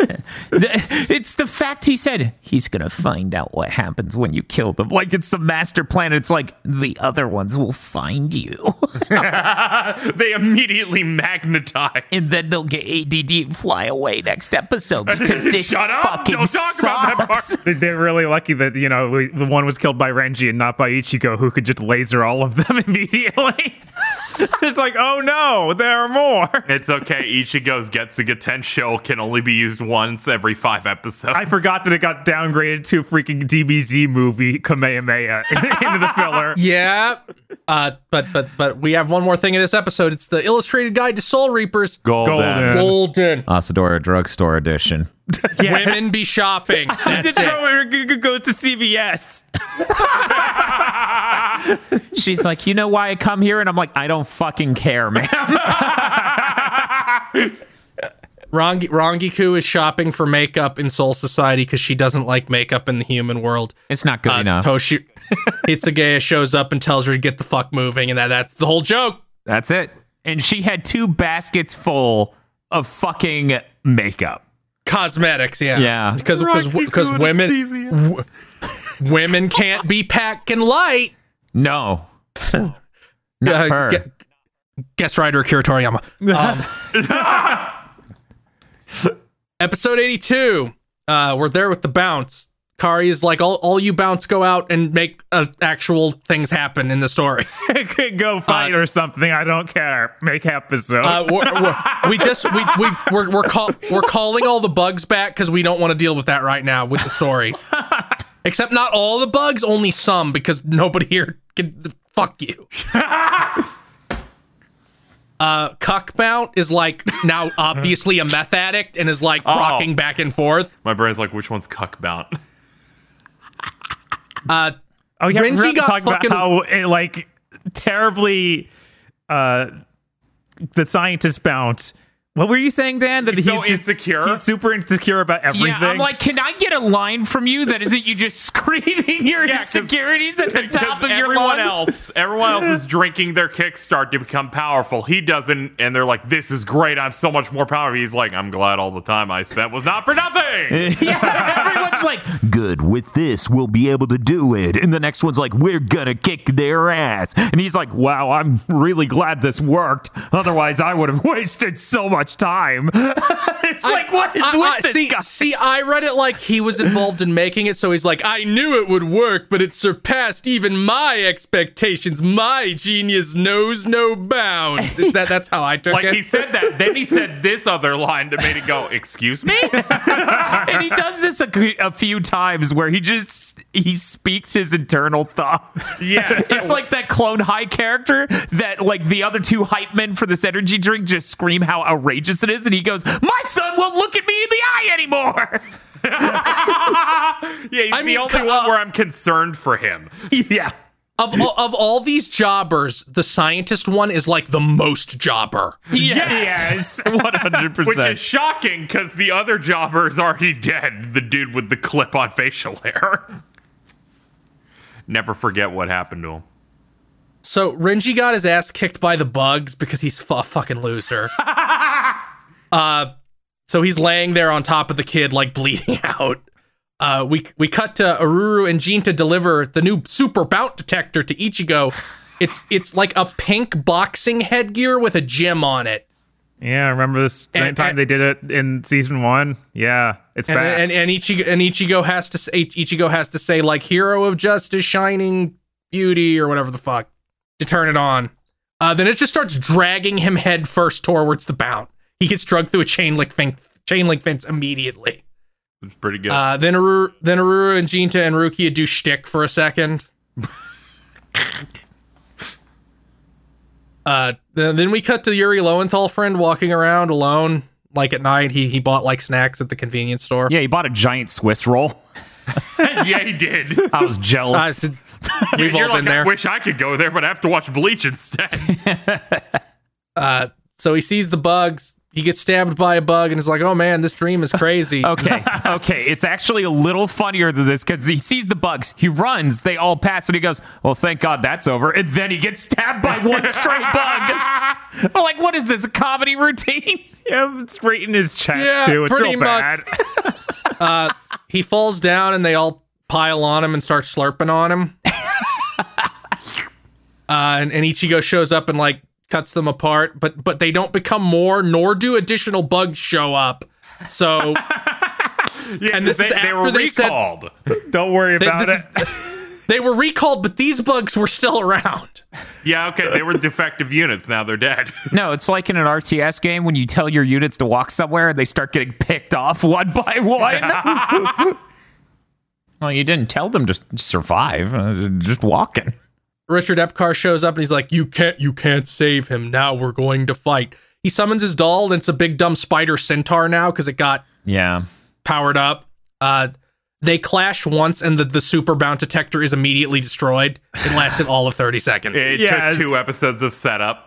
It's the fact he said he's gonna find out what happens when you kill them. Like it's the master plan. It's like the other ones will find you,
They immediately magnetize.
and then they'll get A D D and fly away next episode because this
Shut up!
fucking
Don't talk about that
sucks.
part.
They- They're really lucky that, you know, we, the one was killed by Renji and not by Ichigo, who could just laser all of them immediately. It's like, oh no, there are more.
It's okay. Ichigo's Getsuga Tensho can only be used once every five episodes.
I forgot that it got downgraded to a freaking D B Z movie, Kamehameha, into the filler.
Yeah. Uh, but but but we have one more thing in this episode. It's the illustrated guide to Soul Reapers.
Golden.
Golden.
Golden.
Asadora Drugstore Edition.
Women be shopping. That's
Just
it.
go, go, go to C V S.
She's like, you know why I come here? And I'm like, I don't fucking care, man.
Rangi- Rangiku is shopping for makeup in Soul Society because she doesn't like makeup in the human world.
It's not good
Uh,
enough.
Toshi Hitsugaya shows up and tells her to get the fuck moving, and that, that's the whole joke.
That's it. And she had two baskets full of fucking makeup.
Cosmetics, yeah.
Yeah.
Because because because women w- women can't be packing light.
No. Not
Uh,
her.
gu- guest writer Akira Toriyama. Um, episode eighty-two. Uh, we're there with the bounce. Kari is like, all, all you bounce go out and make uh, actual things happen in the story.
Go fight or something. I don't care. Make episode.
Uh, we're, we're, we just we we we're we're, call, we're calling all the bugs back because we don't want to deal with that right now with the story. Except not all the bugs, only some, because nobody here can fuck you. Uh, Cuckmount is like now obviously a meth addict and is like
Oh.
rocking back and forth.
My brain's like, which one's Cuckmount?
Uh,
oh yeah,
Renji
we're gonna
got
talk about
fucking-
how it, like terribly, uh, the scientist bounce What were you saying, Dan? That
He's
he
so
just,
insecure.
He's super insecure about everything.
Yeah, I'm like, can I get a line from you that isn't you just screaming your
Yeah, 'cause-
insecurities at the top of your
everyone
lungs?
else, everyone else is drinking their kickstart to become powerful. He doesn't, and they're like, "This is great. I'm so much more powerful." He's like, "I'm glad all the time I spent was not for nothing."
Yeah, everyone's like,
Good, with this, we'll be able to do it. And the next one's like, we're gonna kick their ass. And he's like, wow, I'm really glad this worked. Otherwise, I would have wasted so much time. It's like, what is
I-
with
I-
this
see,
guy?
see, I read it like he was involved in making it, so he's like, I knew it would work, but it surpassed even my expectations. My genius knows no bounds. Is that that's how I took
Like
it.
he said that, then he said this other line that made it go, "Excuse me."
And he does this a, a few times where he just he speaks his internal thoughts.
Yes.
It's like that Clone High character that like the other two hype men for this energy drink just scream how outrageous it is, and he goes, "My son won't look at me in the eye anymore."
Yeah, he's
I mean,
the only
co-
one where I'm concerned for him.
Yeah.
Of all, of all these jobbers, the scientist one is like the most jobber.
Yes. one hundred
Which
percent.
is shocking because the other jobber is already dead. The dude with the clip-on facial hair. Never forget what happened to him.
So Renji got his ass kicked by the bugs because he's a fucking loser. uh, so he's laying there on top of the kid, like bleeding out. Uh, we we cut to Aruru and Jinta deliver the new super bout detector to Ichigo. It's it's like a pink boxing headgear with a gem on it.
yeah, remember this
And-
time
and-
they did it in season one? Yeah, it's
And
back.
and, and Ichigo and Ichigo has to say Ichigo has to say like hero of justice, shining beauty, or whatever the fuck to turn it on. Uh, then it just starts dragging him head first towards the bout. He gets dragged through a chain link fence, chain link fence immediately.
It's pretty good.
Uh, then Aruru, then Aruru and Jinta and Rukia do shtick for a second. uh, then, then we cut to Yuri Lowenthal friend walking around alone, like at night. He he bought like snacks at the convenience store.
Yeah, he bought a giant Swiss roll.
Yeah, he did.
I was jealous.
Uh, we've
You're
all
like,
been there.
I wish I could go there, but I have to watch Bleach instead.
Uh, so he sees the bugs. He gets stabbed by a bug and is like, "Oh man, this dream is crazy."
Okay, okay. It's actually a little funnier than this because he sees the bugs. He runs. They all pass, and he goes, "Well, thank God that's over." And then he gets stabbed by one stray bug. I'm like, what is this, a comedy routine?
yeah, it's right in his chest
Yeah,
too. It's
pretty
real
much.
bad.
Uh, he falls down and they all pile on him and start slurping on him. uh, and, and Ichigo shows up and like cuts them apart, but but they don't become more, nor do additional bugs show up. So
Yeah,
And this
they,
is
they were
after they said-
recalled.
Don't worry
they,
about
this
it.
is- they were recalled, but these bugs were still around.
Yeah, okay, they were defective units. Now they're dead.
No, it's like in an R T S game when you tell your units to walk somewhere and they start getting picked off one by one. Well, you didn't tell them to s- survive, uh, just walking.
Richard Epcar shows up and he's like, "You can't, you can't save him. Now we're going to fight." He summons his doll, and it's a big dumb spider centaur now because it got
Yeah.
powered up. Uh, they clash once, and the, the super bound detector is immediately destroyed. It lasted all of thirty seconds.
It
Yes.
took two episodes of setup.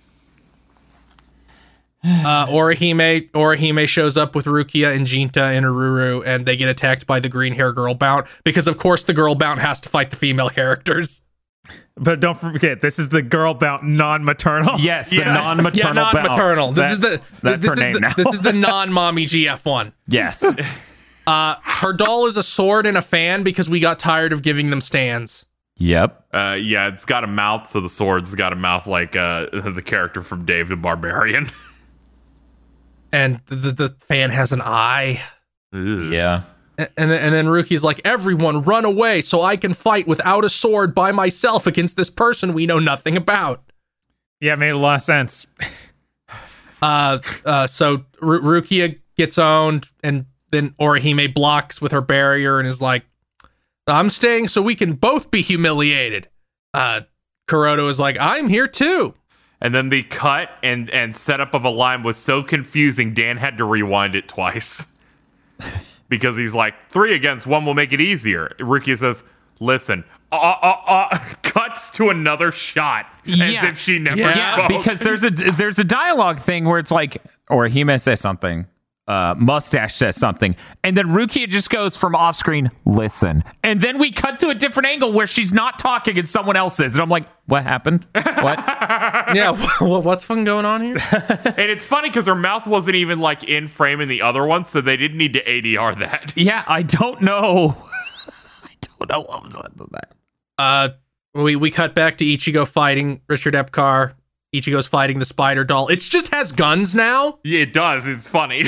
Uh, Orihime Orihime shows up with Rukia and Jinta and Aruru, and they get attacked by the green hair girl bout because, of course, the girl bout has to fight the female characters.
But don't forget, this is the girl bout non-maternal.
Yes, the
Yeah.
non-maternal
yeah, non-maternal. This is the
That's- that's
this
her
is
name
the,
now.
This is the non-mommy G F one.
Yes.
Uh, her doll is a sword and a fan because we got tired of giving them stands.
Yep.
Uh, yeah, it's got a mouth, so the sword's got a mouth like uh, the character from Dave the Barbarian.
And the, the, the fan has an eye.
Ugh.
Yeah.
And and then, and then Ruki's like, "Everyone run away so I can fight without a sword by myself against this person we know nothing about."
Yeah, it made a lot of sense.
Uh, uh, so Ru- Rukia gets owned, and then Orihime blocks with her barrier and is like, "I'm staying so we can both be humiliated." Uh, Kuroto is like, "I'm here too."
And then the cut and, and setup of a line was so confusing, Dan had to rewind it twice. Because he's like, three against one will make it easier. Rukia says, listen, uh, uh, uh, cuts to another shot as
Yeah.
if she never
Yeah,
Yeah,
spoke.
because there's a there's a dialogue thing where it's like or Hime says something. Uh, Mustache says something, and then Rukia just goes from off screen, listen. And then we cut to a different angle where she's not talking and someone else is. And I'm like, what happened? What?
Yeah, wh- what's fucking going on here?
And it's funny because her mouth wasn't even like in frame in the other one, so they didn't need to A D R that.
Yeah, I don't know. I don't know what was under that.
Uh, we, we cut back to Ichigo fighting Richard Epcar. Ichigo's fighting the spider doll. It just has guns now.
Yeah, it does. It's funny.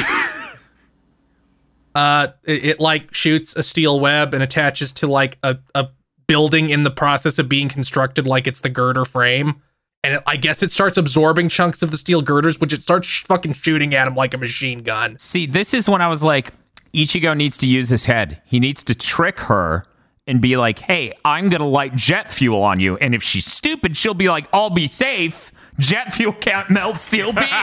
uh, it, it like shoots a steel web and attaches to like a, a building in the process of being constructed, like it's the girder frame. And it, I guess it starts absorbing chunks of the steel girders, which it starts sh- fucking shooting at him like a machine gun.
See, this is when I was like, Ichigo needs to use his head. He needs to trick her and be like, hey, I'm going to light jet fuel on you. And if she's stupid, she'll be like, I'll be safe. Jet fuel can't melt steel beams.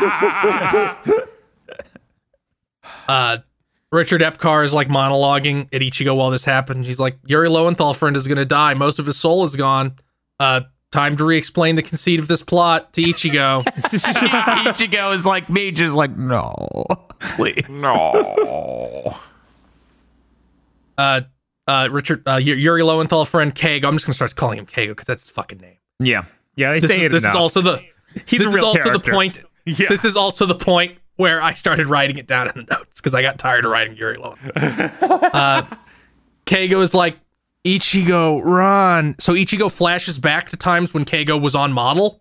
uh, Richard Epcar is like monologuing at Ichigo while this happens. He's like, Yuri Lowenthal friend is going to die. Most of his soul is gone. Uh, time to re-explain the conceit of this plot to Ichigo.
Ichigo is like me, just like, no, please.
No.
uh, uh, Richard, uh, Yuri Lowenthal friend Keigo. I'm just going to start calling him Keigo because that's his fucking name.
Yeah.
Yeah, they
This,
say
is,
it
this is
enough.
also the
He's
this
a real
is also
character.
the point.
Yeah.
This is also the point where I started writing it down in the notes because I got tired of writing Yuri Lowenthal. uh, Keigo is like, Ichigo, run. So Ichigo flashes back to times when Keigo was on model.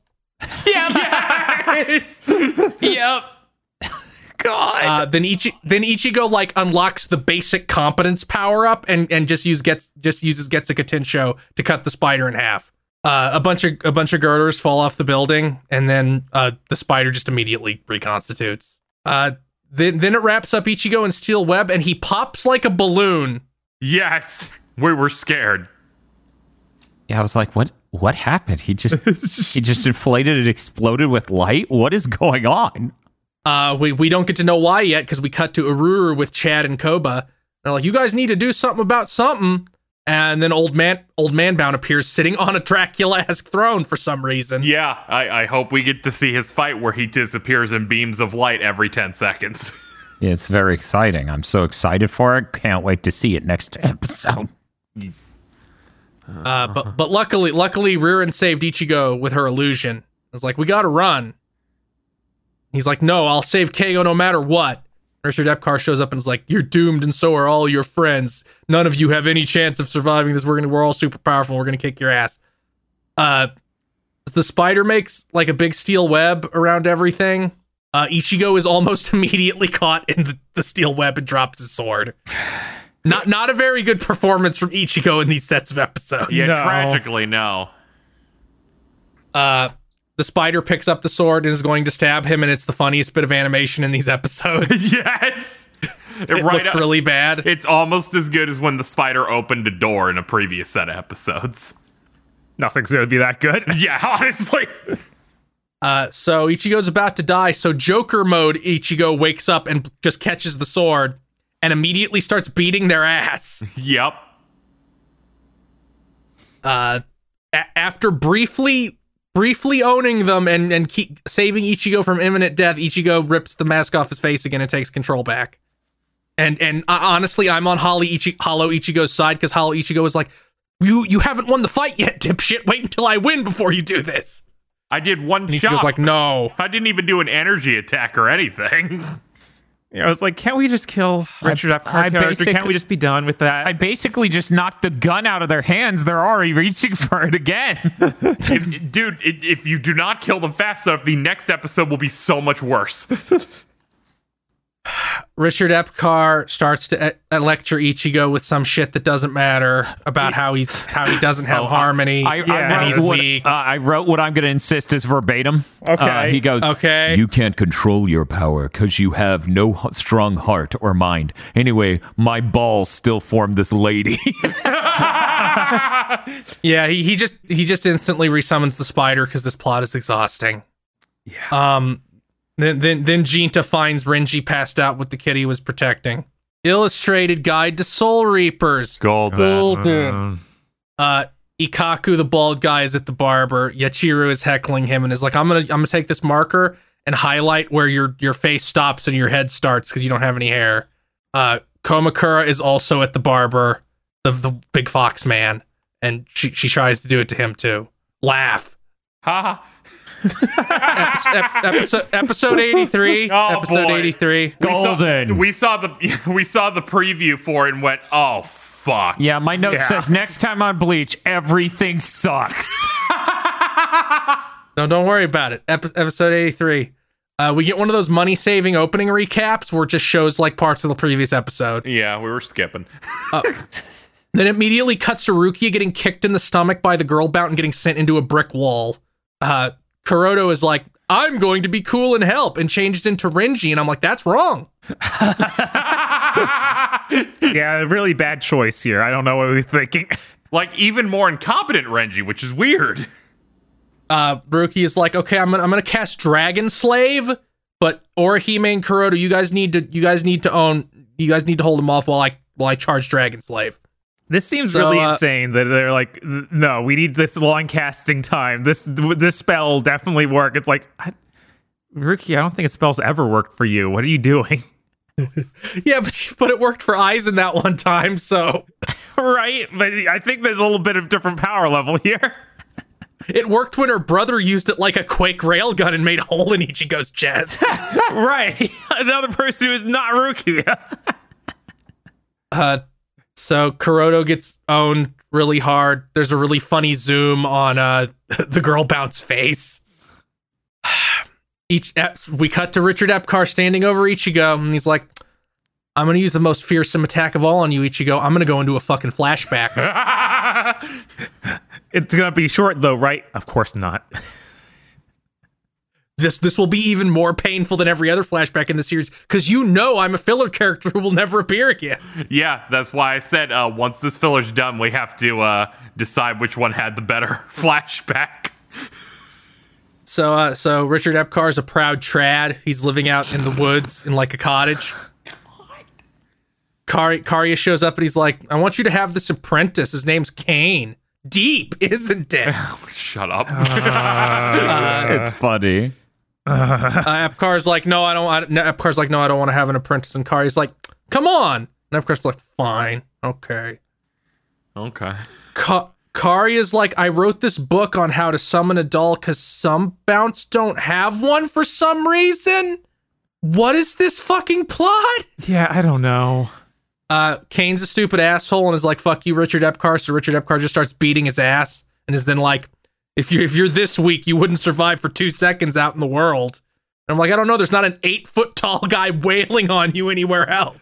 Yes. Yep. God.
Uh, then Ichi then Ichigo like unlocks the basic competence power up and, and just use gets just uses Getsuka Tensho to cut the spider in half. Uh, a bunch of a bunch of girders fall off the building, and then uh, the spider just immediately reconstitutes. Uh, then then it wraps up Ichigo in steel web, and he pops like a balloon.
Yes. We were scared.
Yeah, I was like, what what happened? He just he just inflated and exploded with light? What is going on?
Uh, we we don't get to know why yet because we cut to Ururu with Chad and Koba. They're like, you guys need to do something about something. And then old man old man Bound appears sitting on a Dracula-esque throne for some reason.
Yeah, I, I hope we get to see his fight where he disappears in beams of light every ten seconds.
Yeah, it's very exciting. I'm so excited for it. Can't wait to see it next episode.
Uh, but but luckily luckily Ririn saved Ichigo with her illusion. It's like, we gotta run. He's like, no, I'll save Keigo no matter what. Richard Epcar shows up and is like, you're doomed and so are all your friends. None of you have any chance of surviving this. We're gonna we're all super powerful. We're gonna kick your ass. Uh, the spider makes like a big steel web around everything. Uh, Ichigo is almost immediately caught in the, the steel web and drops his sword. Not not a very good performance from Ichigo in these sets of episodes.
Yeah,
No.
tragically, no.
Uh, the spider picks up the sword and is going to stab him, and it's the funniest bit of animation in these episodes.
Yes.
It
right
looks
up-
really bad.
It's almost as good as when the spider opened a door in a previous set of episodes.
Nothing's going to be that good.
Yeah, honestly.
Uh, so Ichigo's about to die, so Joker mode Ichigo wakes up and just catches the sword and immediately starts beating their ass.
Yep.
Uh, a- after briefly briefly owning them and, and keep saving Ichigo from imminent death, Ichigo rips the mask off his face again and takes control back. And and uh, honestly, I'm on Holly Ichi- Hollow Ichigo's side because Hollow Ichigo is like, you you haven't won the fight yet, dipshit. Wait until I win before you do this.
I did one
And
shot.
Ichigo's like, no.
I didn't even do an energy attack or anything.
You know, I was like, can't we just kill Richard F.
I
Car character?
basic-
Can't we just be done with that?
I basically just knocked the gun out of their hands. They're already reaching for it again.
if, dude, i- if you do not kill them fast enough, the next episode will be so much worse.
Richard Epcar starts to e- lecture Ichigo with some shit that doesn't matter about how he's how he doesn't have
Oh,
harmony
I,
and
I,
he's
wrote what,
weak.
uh, I wrote what I'm going to insist is verbatim.
Okay.
Uh, he goes,
Okay.
You can't control your power because you have no h- strong heart or mind. Anyway, my balls still form this lady.
Yeah, he, he just he just instantly resummons the spider because this plot is exhausting. Yeah. Um. Then then then Jinta finds Renji passed out with the kid he was protecting. Illustrated Guide to Soul Reapers. Golden. Uh, Ikaku, the bald guy, is at the barber. Yachiru is heckling him and is like, "I'm gonna I'm gonna take this marker and highlight where your your face stops and your head starts because you don't have any hair. Uh, Komakura is also at the barber, the the big fox man, and she she tries to do it to him too. Laugh.
Ha
Ep- episode episode eighty-three.
Oh,
episode
boy.
eighty-three.
Golden.
We saw, we saw the we saw the preview for it and went, oh fuck.
Yeah, my note
Yeah.
says next time on Bleach, everything sucks.
No, don't worry about it. Epi- episode eighty-three. Uh, we get one of those money-saving opening recaps where it just shows like parts of the previous episode.
Yeah, we were skipping.
Then immediately cuts to Rukia getting kicked in the stomach by the girl bout and getting sent into a brick wall. Uh, Kuroto is like, I'm going to be cool and help, and changes into Renji, and I'm like, that's wrong.
Yeah, really bad choice here. I don't know what we're thinking.
Like even more incompetent Renji, which is weird.
Uh, Rukia is like, okay, I'm gonna I'm gonna cast Dragon Slave, but Orihime and Kuroto, you guys need to you guys need to own you guys need to hold him off while I while I charge Dragon Slave.
This seems
So,
really
uh,
insane that they're like, no, we need this long casting time. This this spell will definitely work. It's like, I, Ricky, I don't think a spell's ever worked for you. What are you doing?
Yeah, but but it worked for Aizen that one time, so
Right? But I think there's a little bit of different power level here.
it worked when her brother used it like a Quake railgun and made a hole in Ichigo's chest.
Right. Another person who is not Rukia.
Uh, so Kuroto gets owned really hard. There's a really funny zoom on uh the girl bounce face. Each ep- we cut to Richard Epcar standing over Ichigo, and he's like, "I'm gonna use the most fearsome attack of all on you, Ichigo. I'm gonna go into a fucking flashback."
It's gonna be short though, right? Of course not.
This this will be even more painful than every other flashback in the series because you know I'm a filler character who will never appear again.
Yeah, that's why I said uh, once this filler's done, we have to uh, decide which one had the better flashback.
So, uh, so Richard Epcar is a proud trad. He's living out in the woods in like a cottage. Kari, Karya shows up and he's like, "I want you to have this apprentice. His name's Kane." Deep, isn't it?
Shut up.
It's funny.
Uh, Epcar's like, "No, I don't." I, no, Epcar's like, "No, I don't want to have an apprentice." And Kari's like, "Come on." And Epcar's like, "Fine, okay."
Okay.
Ka- Karya's like, "I wrote this book on how to summon a doll because some bounce don't have one for some reason." What is this fucking plot?
Yeah, I don't know.
Uh, Kane's a stupid asshole and is like, "Fuck you, Richard Epcar." So Richard Epcar just starts beating his ass and is then like, "If you if you're this weak, you wouldn't survive for two seconds out in the world." And I'm like, I don't know. There's not an eight foot tall guy wailing on you anywhere else.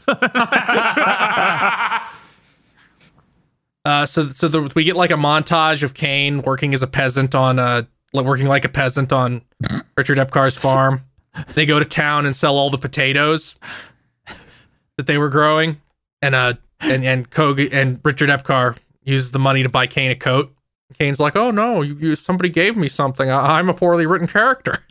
uh, so so the, we get like a montage of Kane working as a peasant on uh working like a peasant on Richard Epcar's farm. They go to town and sell all the potatoes that they were growing. And uh and and Koga and Richard Epcar uses the money to buy Kane a coat. Kane's like, "Oh no, you, you somebody gave me something. I, I'm a poorly written character."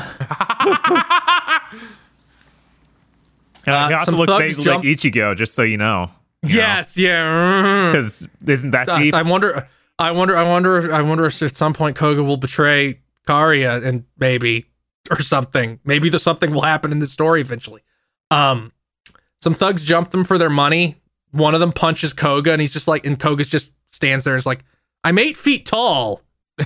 And I
Uh,
have
some
to look
thugs
vaguely
jump-
like Ichigo, just so you know. You
Yes, yeah.
Because isn't that
Uh,
deep?
I wonder. I wonder. I wonder. I wonder if at some point Koga will betray Karya and maybe or something. Maybe the something will happen in the story eventually. Um, some thugs jump them for their money. One of them punches Koga, and he's just like, and Koga just stands there and is like, "I'm eight feet tall."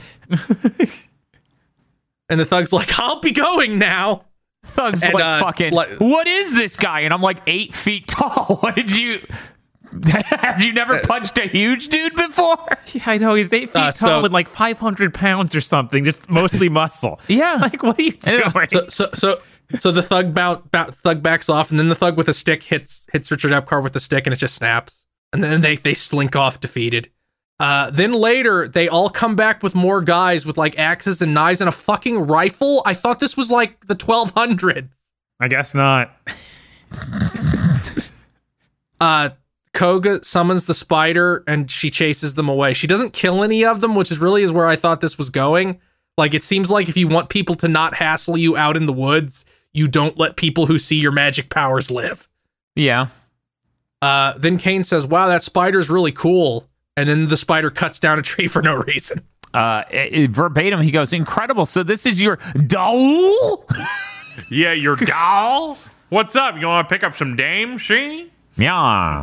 And the thug's like, "I'll be going now."
Thugs
And,
like
uh,
fucking.
like-
What is this guy? And I'm like eight feet tall. What did you? Have you never punched a huge dude before?
Yeah, I know he's eight feet
Uh,
tall
so-
and like five hundred pounds or something, just mostly muscle.
Yeah.
Like, what are you doing?
So so so so the thug bout, bout thug backs off, and then the thug with a stick hits hits Richard Epcar with the stick, and it just snaps. And then they they slink off defeated. Uh, then later they all come back with more guys with like axes and knives and a fucking rifle. I thought this was like the twelve hundreds.
I guess not.
Uh, Koga summons the spider and she chases them away. She doesn't kill any of them, which is really is where I thought this was going. Like, it seems like if you want people to not hassle you out in the woods, you don't let people who see your magic powers live.
Yeah.
Uh, then Kane says, "Wow, that spider's really cool." And then the spider cuts down a tree for no reason.
Uh, i- i- verbatim, he goes, "Incredible. So this is your doll?"
Yeah, your doll. What's up? You want to pick up some dame? She?
Yeah.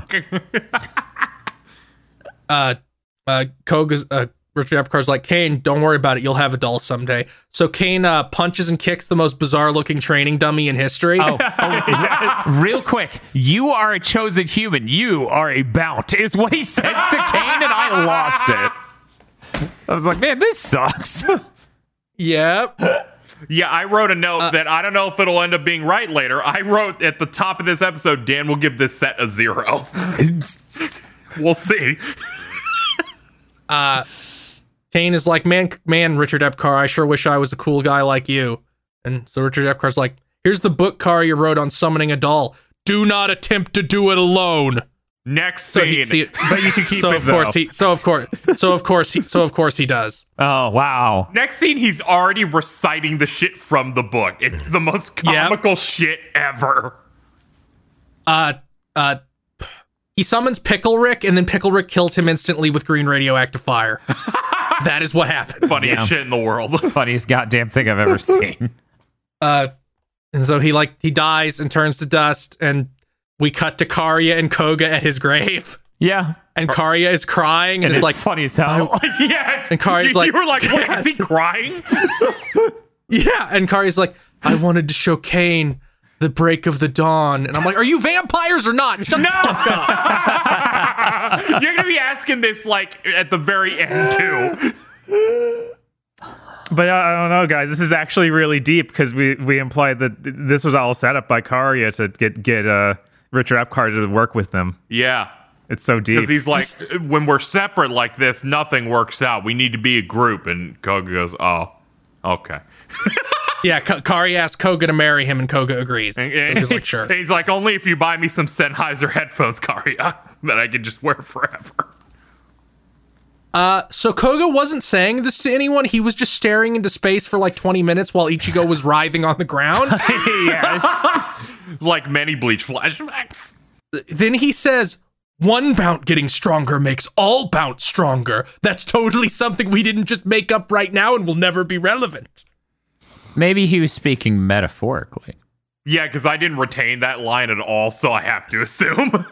uh, uh, Koga's, uh, Richard Epcar's like, Kane, don't worry about it. You'll have a doll someday. So Kane uh, punches and kicks the most bizarre looking training dummy in history.
Oh, oh real quick. You are a chosen human. You are a Bount, is what he says to Kane, and I lost it. I was like, man, this sucks.
Yep.
Yeah, I wrote a note uh, that I don't know if it'll end up being right later. I wrote at the top of this episode, Dan will give this set a zero. We'll see.
uh, Kane is like, man, man, Richard Epcar, I sure wish I was a cool guy like you. And so Richard Epcar's like, here's the book Karya wrote on summoning a doll. Do not attempt to do it alone.
Next
so
scene.
He,
but you can keep
so
it,
of course he, so of course, so of course he, so of course he does.
Oh, wow.
Next scene, he's already reciting the shit from the book. It's the most comical yep. shit ever.
Uh, uh, he summons Pickle Rick, and then Pickle Rick kills him instantly with green radioactive fire. That is what happened.
Funniest yeah. shit in the world.
Funniest goddamn thing I've ever seen.
Uh, and so he like he dies and turns to dust, and we cut to Karya and Koga at his grave.
Yeah.
And Karya is crying, and, and
it's
like
funny as hell.
Yes.
And Karya's
you,
like,
you were like, wait,
yes.
is he crying?
Yeah. And Karya's like, I wanted to show Kane the break of the dawn, and I'm like, are you vampires or not? Shut
no.
the fuck up.
You're gonna be asking this like at the very end too.
But uh, I don't know, guys. This is actually really deep because we, we implied that this was all set up by Karya to get get uh, Richard Epcar to work with them.
Yeah.
It's so deep.
Because he's like, when we're separate like this, nothing works out. We need to be a group. And Koga goes, oh, okay.
Yeah, K- Karya asks Koga to marry him, and Koga agrees.
And, and
he's like, sure.
He's like, only if you buy me some Sennheiser headphones, Karya, that I can just wear forever.
Uh, so Koga wasn't saying this to anyone. He was just staring into space for like twenty minutes while Ichigo was writhing on the ground.
Yes. Like many Bleach flashbacks.
Then he says, one Bount getting stronger makes all Bount stronger. That's totally something we didn't just make up right now and will never be relevant.
Maybe he was speaking metaphorically.
Yeah, because I didn't retain that line at all, so I have to assume.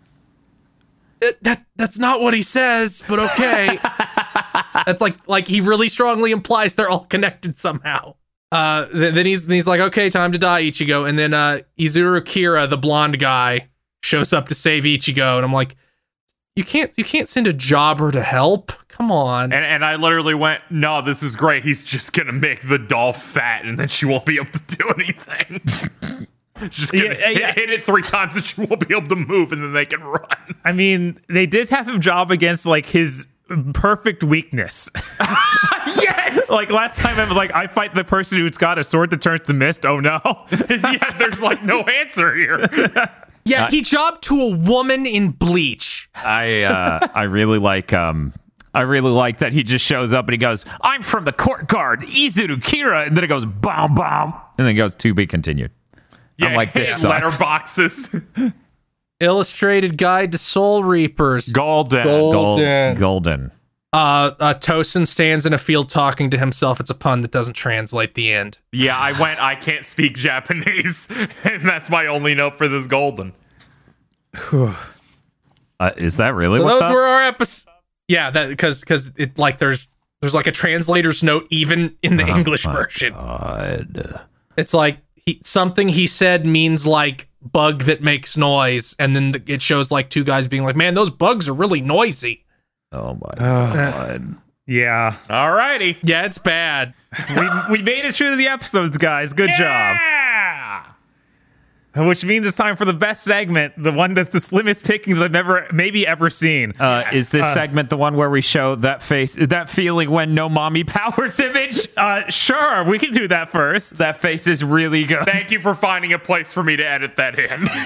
It, that that's not what he says, but okay. That's like like he really strongly implies they're all connected somehow. Uh, th- then he's then he's like, okay, time to die, Ichigo. And then uh, Izuru Kira, the blonde guy, shows up to save Ichigo, and I'm like, you can't you can't send a jobber to help. Come on.
And and I literally went, no, this is great. He's just gonna make the doll fat, and then she won't be able to do anything. She's just gonna
yeah,
hit,
yeah.
hit it three times, and she won't be able to move, and then they can run.
I mean, they did have him job against like his perfect weakness.
Yes.
Like last time, I was like, I fight the person who's got a sword that turns to mist. Oh no.
Yeah, there's like no answer here.
Yeah, he jobbed to a woman in Bleach.
I uh, I really like um I really like that he just shows up and he goes, I'm from the court guard, Izuru Kira, and then it goes bomb bomb, and then it goes to be continued.
Yeah,
I'm like, this sucks.
letterboxes.
Illustrated Guide to Soul Reapers.
Golden.
Golden.
Golden.
Uh, uh, Tosin stands in a field talking to himself. It's a pun that doesn't translate the end.
Yeah, I went, I can't speak Japanese, and that's my only note for this Golden.
uh, is that really
So
what
those
that?
were our episodes. Yeah, that because because it like there's there's like a translator's note even in the
Oh
English
my
version.
God.
It's like he, something he said means like bug that makes noise, and then the, it shows like two guys being like, "Man, those bugs are really noisy."
Oh my God.
Yeah.
Alrighty.
Yeah, it's bad.
we we made it through the episodes, guys. Good job.
Yeah.
Which means it's time for the best segment, the one that's the slimmest pickings I've never, maybe ever seen.
Uh, is this
Uh,
segment the one where we show that face, that feeling when no mommy powers image?
Uh, sure, we can do that first.
That face is really good.
Thank you for finding a place for me to edit that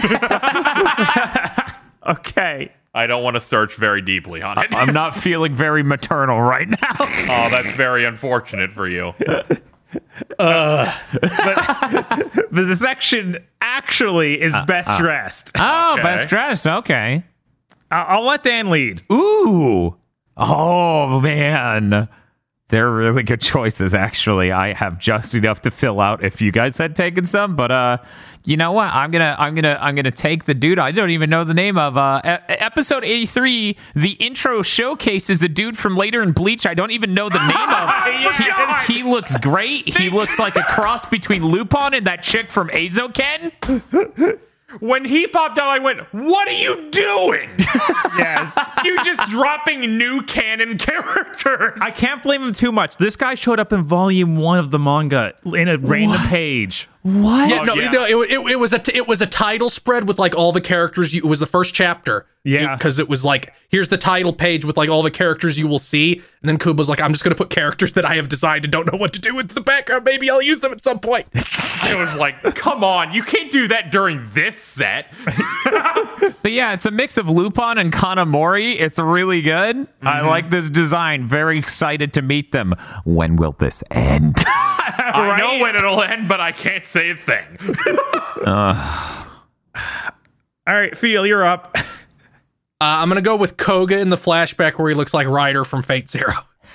in.
Okay.
I don't want to search very deeply on it.
I'm not feeling very maternal right now.
Oh, that's very unfortunate for you.
But the section actually is best dressed.
Oh,
Okay.
best dressed. Okay.
I- I'll let Dan lead.
Ooh. Oh, man. They're really good choices, actually. I have just enough to fill out if you guys had taken some, but uh, you know what? I'm gonna, I'm gonna, I'm gonna take the dude. I don't even know the name of. Uh, e- episode eighty-three. The intro showcases a dude from later in Bleach. I don't even know the name of. He, he looks great. He looks like a cross between Lupin and that chick from Azoken.
When he popped out, I went, "What are you doing?"
Yes.
You just dropping new canon characters.
I can't blame him too much. This guy showed up in volume one of the manga in a random page.
What?
Yeah,
Oh,
no,
yeah.
no, it, it, it was a it was a title spread with like all the characters. You, it was the first chapter.
Yeah.
because it, it was like, here's the title page with like all the characters you will see, and then Kub was like, I'm just gonna put characters that I have decided and don't know what to do with the background. Maybe I'll use them at some point.
It was like, come on, you can't do that during this set.
But yeah, it's a mix of Lupin and Kanamori. It's really good. Mm-hmm. I like this design. Very excited to meet them. When will this end?
I know when it'll end, but I can't say a thing.
uh.
All right, Phil, you're up.
Uh, I'm gonna go with Koga in the flashback where he looks like Ryder from Fate Zero.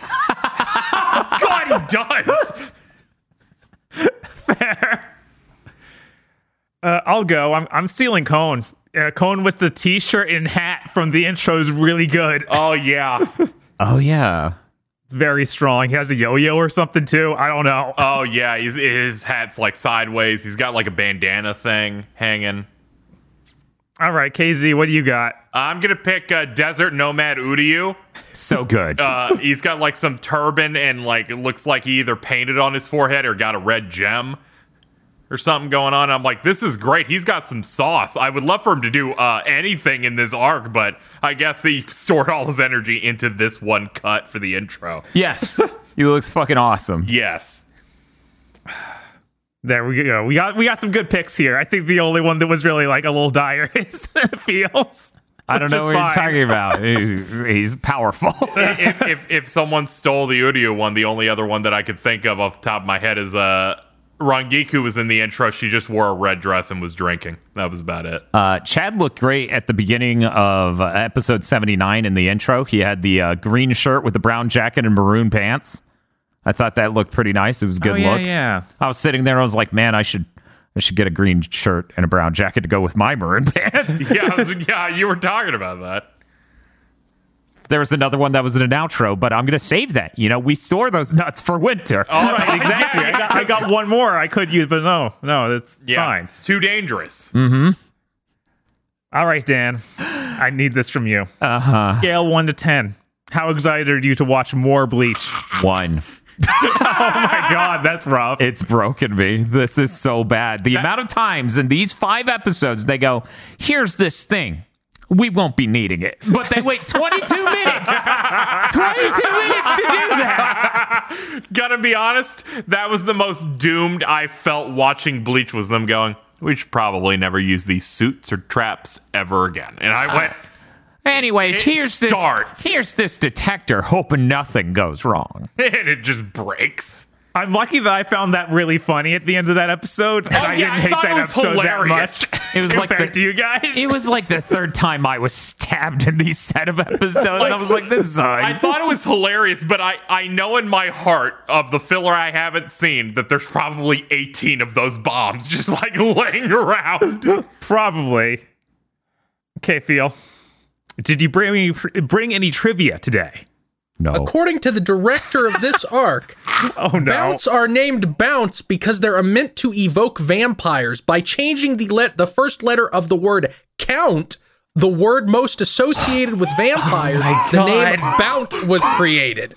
God, he does.
Fair. Uh, I'll go. I'm I'm stealing Cone. Uh, Cone with the T-shirt and hat from the intro is really good.
Oh yeah.
Oh yeah.
It's very strong. He has a yo-yo or something too. I don't know.
Oh yeah. He's, his hat's like sideways. He's got like a bandana thing hanging.
All right, K Z, what do you got?
I'm gonna pick uh, Desert Nomad Uryu.
So good.
Uh, he's got like some turban and like it looks like he either painted on his forehead or got a red gem or something going on. I'm like, this is great. He's got some sauce. I would love for him to do uh, anything in this arc, but I guess he stored all his energy into this one cut for the intro.
Yes. He looks fucking awesome.
Yes.
There we go. We got we got some good picks here. I think the only one that was really like a little dire is Feels.
I don't know what you're talking about. He's, he's powerful.
if, if if someone stole the Uryu one, the only other one that I could think of off the top of my head is uh, Rangiku was in the intro. She just wore a red dress and was drinking. That was about it.
Uh, Chad looked great at the beginning of uh, episode seventy-nine in the intro. He had the uh, green shirt with the brown jacket and maroon pants. I thought that looked pretty nice. It was a good
oh, yeah,
look.
Yeah.
I was sitting there. I was like, man, I should I should get a green shirt and a brown jacket to go with my maroon pants.
yeah, I was, yeah, you were talking about that.
There was another one that was in an outro, but I'm going to save that. You know, we store those nuts for winter.
All right, exactly. I got I got one more I could use, but no, no, that's it's
Yeah,
fine.
it's too dangerous.
Mm-hmm.
All right, Dan. I need this from you.
Uh-huh.
Scale one to ten. How excited are you to watch more Bleach?
One.
Oh my god, that's rough.
It's broken me. This is so bad. The amount of times in these five episodes they go, here's this thing. We won't be needing it. But they wait twenty-two minutes. twenty-two minutes to do that.
Gotta be honest, that was the most doomed I felt watching Bleach was them going, we should probably never use these suits or traps ever again. And I went...
Anyways,
It
here's
starts.
this here's this detector hoping nothing goes wrong.
and it just breaks.
I'm lucky that I found that really funny at the end of that episode. And
Oh,
I
yeah, I
didn't hate
thought
that
it was
episode
hilarious.
that much.
It was like
compared
the-
to you guys.
It was like the third time I was stabbed in these set of episodes. I was like, this sucks.
I thought it was hilarious, but I, I know in my heart of the filler I haven't seen that there's probably eighteen of those bombs just like laying around.
Probably. Okay, Phil. Did you bring me bring any trivia today?
No.
According to the director of this arc,
Oh no.
Bounce are named Bounce because they're meant to evoke vampires. By changing the let the first letter of the word count, the word most associated with vampires, the name Bounce was created.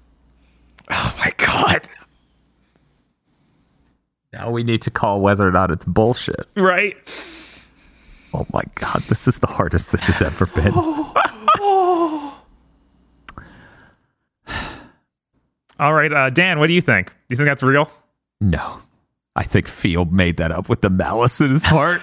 Oh my god.
Now we need to call whether or not it's bullshit.
Right?
Oh my god, this is the hardest this has ever been.
All right, uh, Dan, what do you think? Do you think that's real?
No. I think Field made that up with the malice in his heart.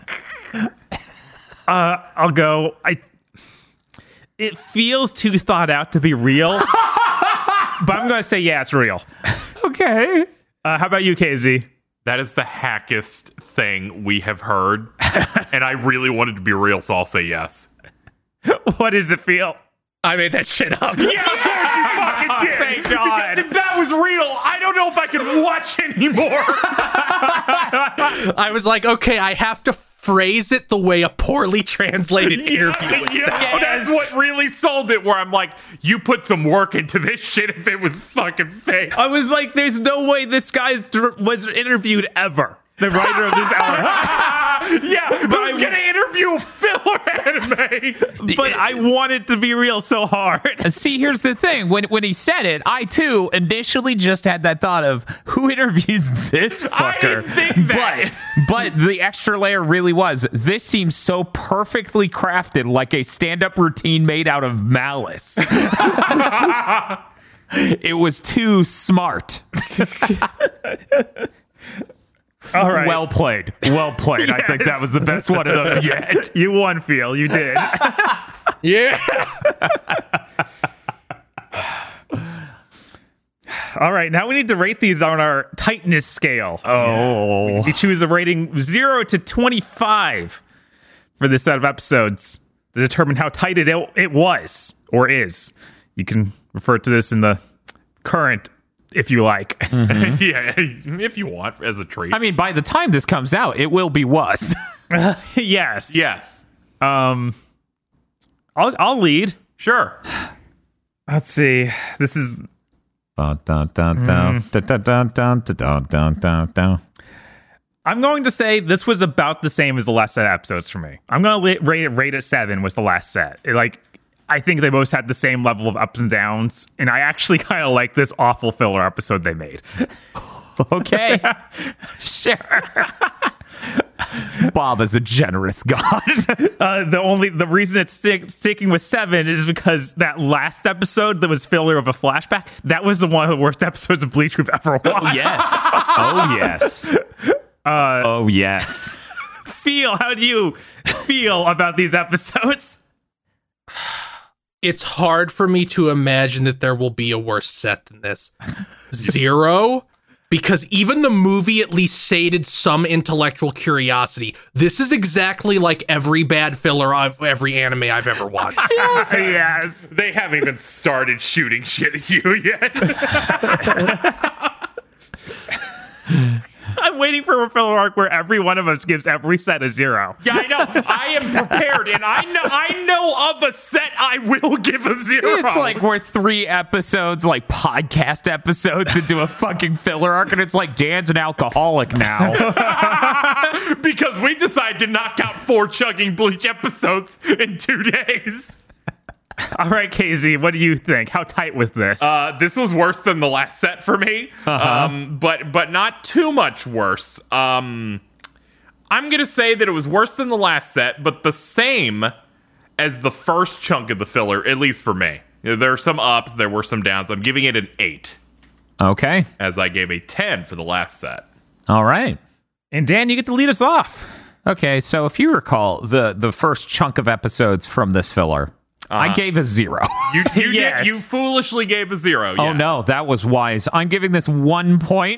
Uh, I'll go. I. It feels too thought out to be real, but I'm going to say yeah, it's real.
Okay.
Uh, how about you, K Z?
That is the hackest thing we have heard. And I really wanted to be real, so I'll say yes.
What does it feel?
I made that shit up.
Yeah, of course you fucking did.
Thank God.
If that was real, I don't know if I could watch anymore.
I was like, okay, I have to phrase it the way a poorly translated interview would
Yeah,
sound.
that's what really sold it, where I'm like, you put some work into this shit if it was fucking fake.
I was like, there's no way this guy was interviewed ever. The writer of this hour.
Yeah, but who's gonna interview a filler anime?
But I want it to be real so hard.
See, here's the thing. When when he said it, I too initially just had that thought of who interviews this
I
fucker.
didn't think that.
But but the extra layer really was, this seems so perfectly crafted, like a stand-up routine made out of malice. It was too smart.
All right.
Well played. Well played. I think that was the best one of those yet.
You won, Phil. You did.
Yeah.
All right. Now we need to rate these on our tightness scale.
Oh.
We choose a rating zero to twenty-five for this set of episodes to determine how tight it, it was or is. You can refer to this in the current, if you like.
Mm-hmm.
Yeah, if you want, as a treat.
I mean, by the time this comes out, it will be was.
Yes.
yes,
Um, I'll I'll lead.
sure.
Let's see. This is
Dun, dun, dun, dun, dun, dun, dun, dun, dun, dun, dun, dun.
I'm going to say this was about the same as the last set of episodes for me. I'm going to rate it rate it seven was the last set. It, like, I think they both had the same level of ups and downs, and I actually kind of like this awful filler episode they made.
Okay. Sure. Bob is a generous god.
Uh, the only the reason it's stick, sticking with seven is because that last episode that was filler of a flashback, that was the one of the worst episodes of Bleach we've ever watched.
Yes. Oh, yes. Uh, oh, yes.
Feel, how do you feel about these episodes?
It's hard for me to imagine that there will be a worse set than this. Zero? Because even the movie at least sated some intellectual curiosity. This is exactly like every bad filler of every anime I've ever watched.
Yes.
They haven't even started shooting shit at you yet.
I'm waiting for a filler arc where every one of us gives every set a zero.
Yeah, I know. I am prepared, and I know I know of a set I will give a zero.
It's like we're three episodes, like podcast episodes, into a fucking filler arc, and it's like Dan's an alcoholic now.
because we decided to knock out four chugging Bleach episodes in two days.
All right, K Z, what do you think? How tight was this?
Uh, this was worse than the last set for me,
Uh-huh.
um, but but not too much worse. Um, I'm gonna say that it was worse than the last set, but the same as the first chunk of the filler, at least for me. You know, there are some ups, there were some downs. I'm giving it an eight,
Okay.
as I gave a ten for the last set.
All right.
and Dan, you get to lead us off.
Okay, so if you recall, the, the first chunk of episodes from this filler, I gave a zero.
You you,
Yes.
did, you foolishly gave a zero.
Oh
yes.
no, that was wise. I'm giving this one point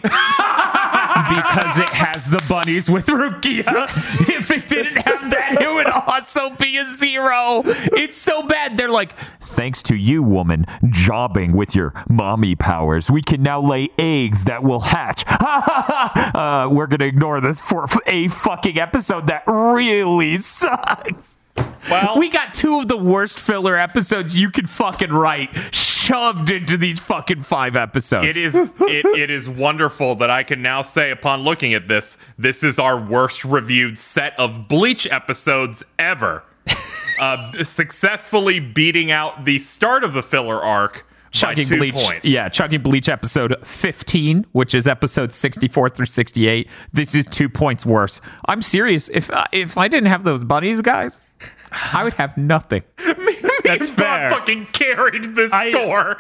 because it has the bunnies with Rukia. If it didn't have that, it would also be a zero. It's so bad. They're like, thanks to you, woman, jobbing with your mommy powers, we can now lay eggs that will hatch. uh, we're gonna ignore this for a fucking episode that really sucks.
Well,
We got two of the worst filler episodes you could fucking write shoved into these fucking five episodes.
It is it, it is wonderful that I can now say, upon looking at this, this is our worst reviewed set of Bleach episodes ever. uh, successfully beating out the start of the filler arc by
Chugging
two
Bleach,
points.
yeah, Chugging Bleach episode fifteen, which is episode sixty-four through sixty-eight. This is two points worse. I'm serious. If uh, if I didn't have those bunnies, guys, I would have nothing.
That's
Bob
fair.
fucking carried this
I-
score.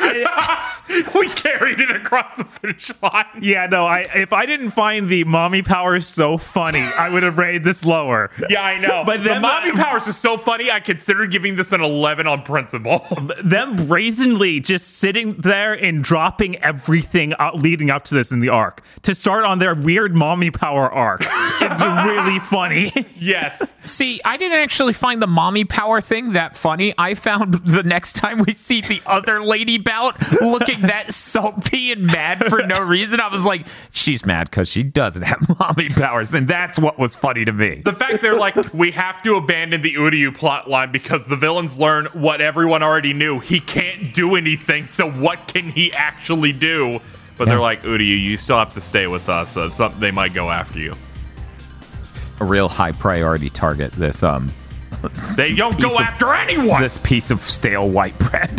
we carried it across the finish line.
Yeah, no, I if I didn't find the mommy powers so funny, I would have rated this lower.
Yeah, I know.
But
the
then
mommy
the-
powers is so funny, I considered giving this an eleven on principle.
Them brazenly just sitting there and dropping everything out, leading up to this in the arc to start on their weird mommy power arc is really funny.
Yes.
See, I didn't actually find the mommy power thing that funny. I found around the next time we see the other lady bout looking that salty and mad for no reason. I was like, she's mad because she doesn't have mommy powers, and that's what was funny to me.
The fact they're like, we have to abandon the Uryu plot line because the villains learn what everyone already knew. He can't do anything, so what can he actually do? But
Yeah.
they're like, Uryu, you still have to stay with us. So something they might go after you.
A real high priority target, this um
They don't
Piece
go
of-
after anyone.
this piece of stale white bread.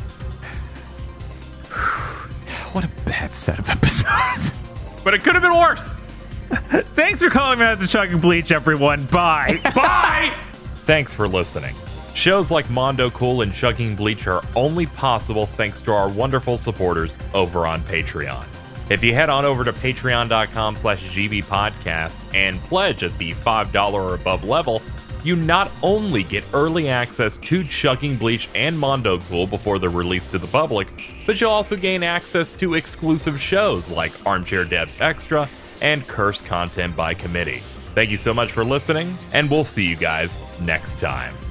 What a bad set of episodes.
But it could have been worse.
Thanks for calling me out to Chugging Bleach, everyone. Bye.
Bye. Thanks for listening. Shows like Mondo Cool and Chugging Bleach are only possible thanks to our wonderful supporters over on Patreon. If you head on over to patreon.com slash gbpodcasts and pledge at the five dollars or above level, you not only get early access to Chugging Bleach and Mondo Cool before they're released to the public, but you'll also gain access to exclusive shows like Armchair Devs Extra and Cursed Content by Committee. Thank you so much for listening, and we'll see you guys next time.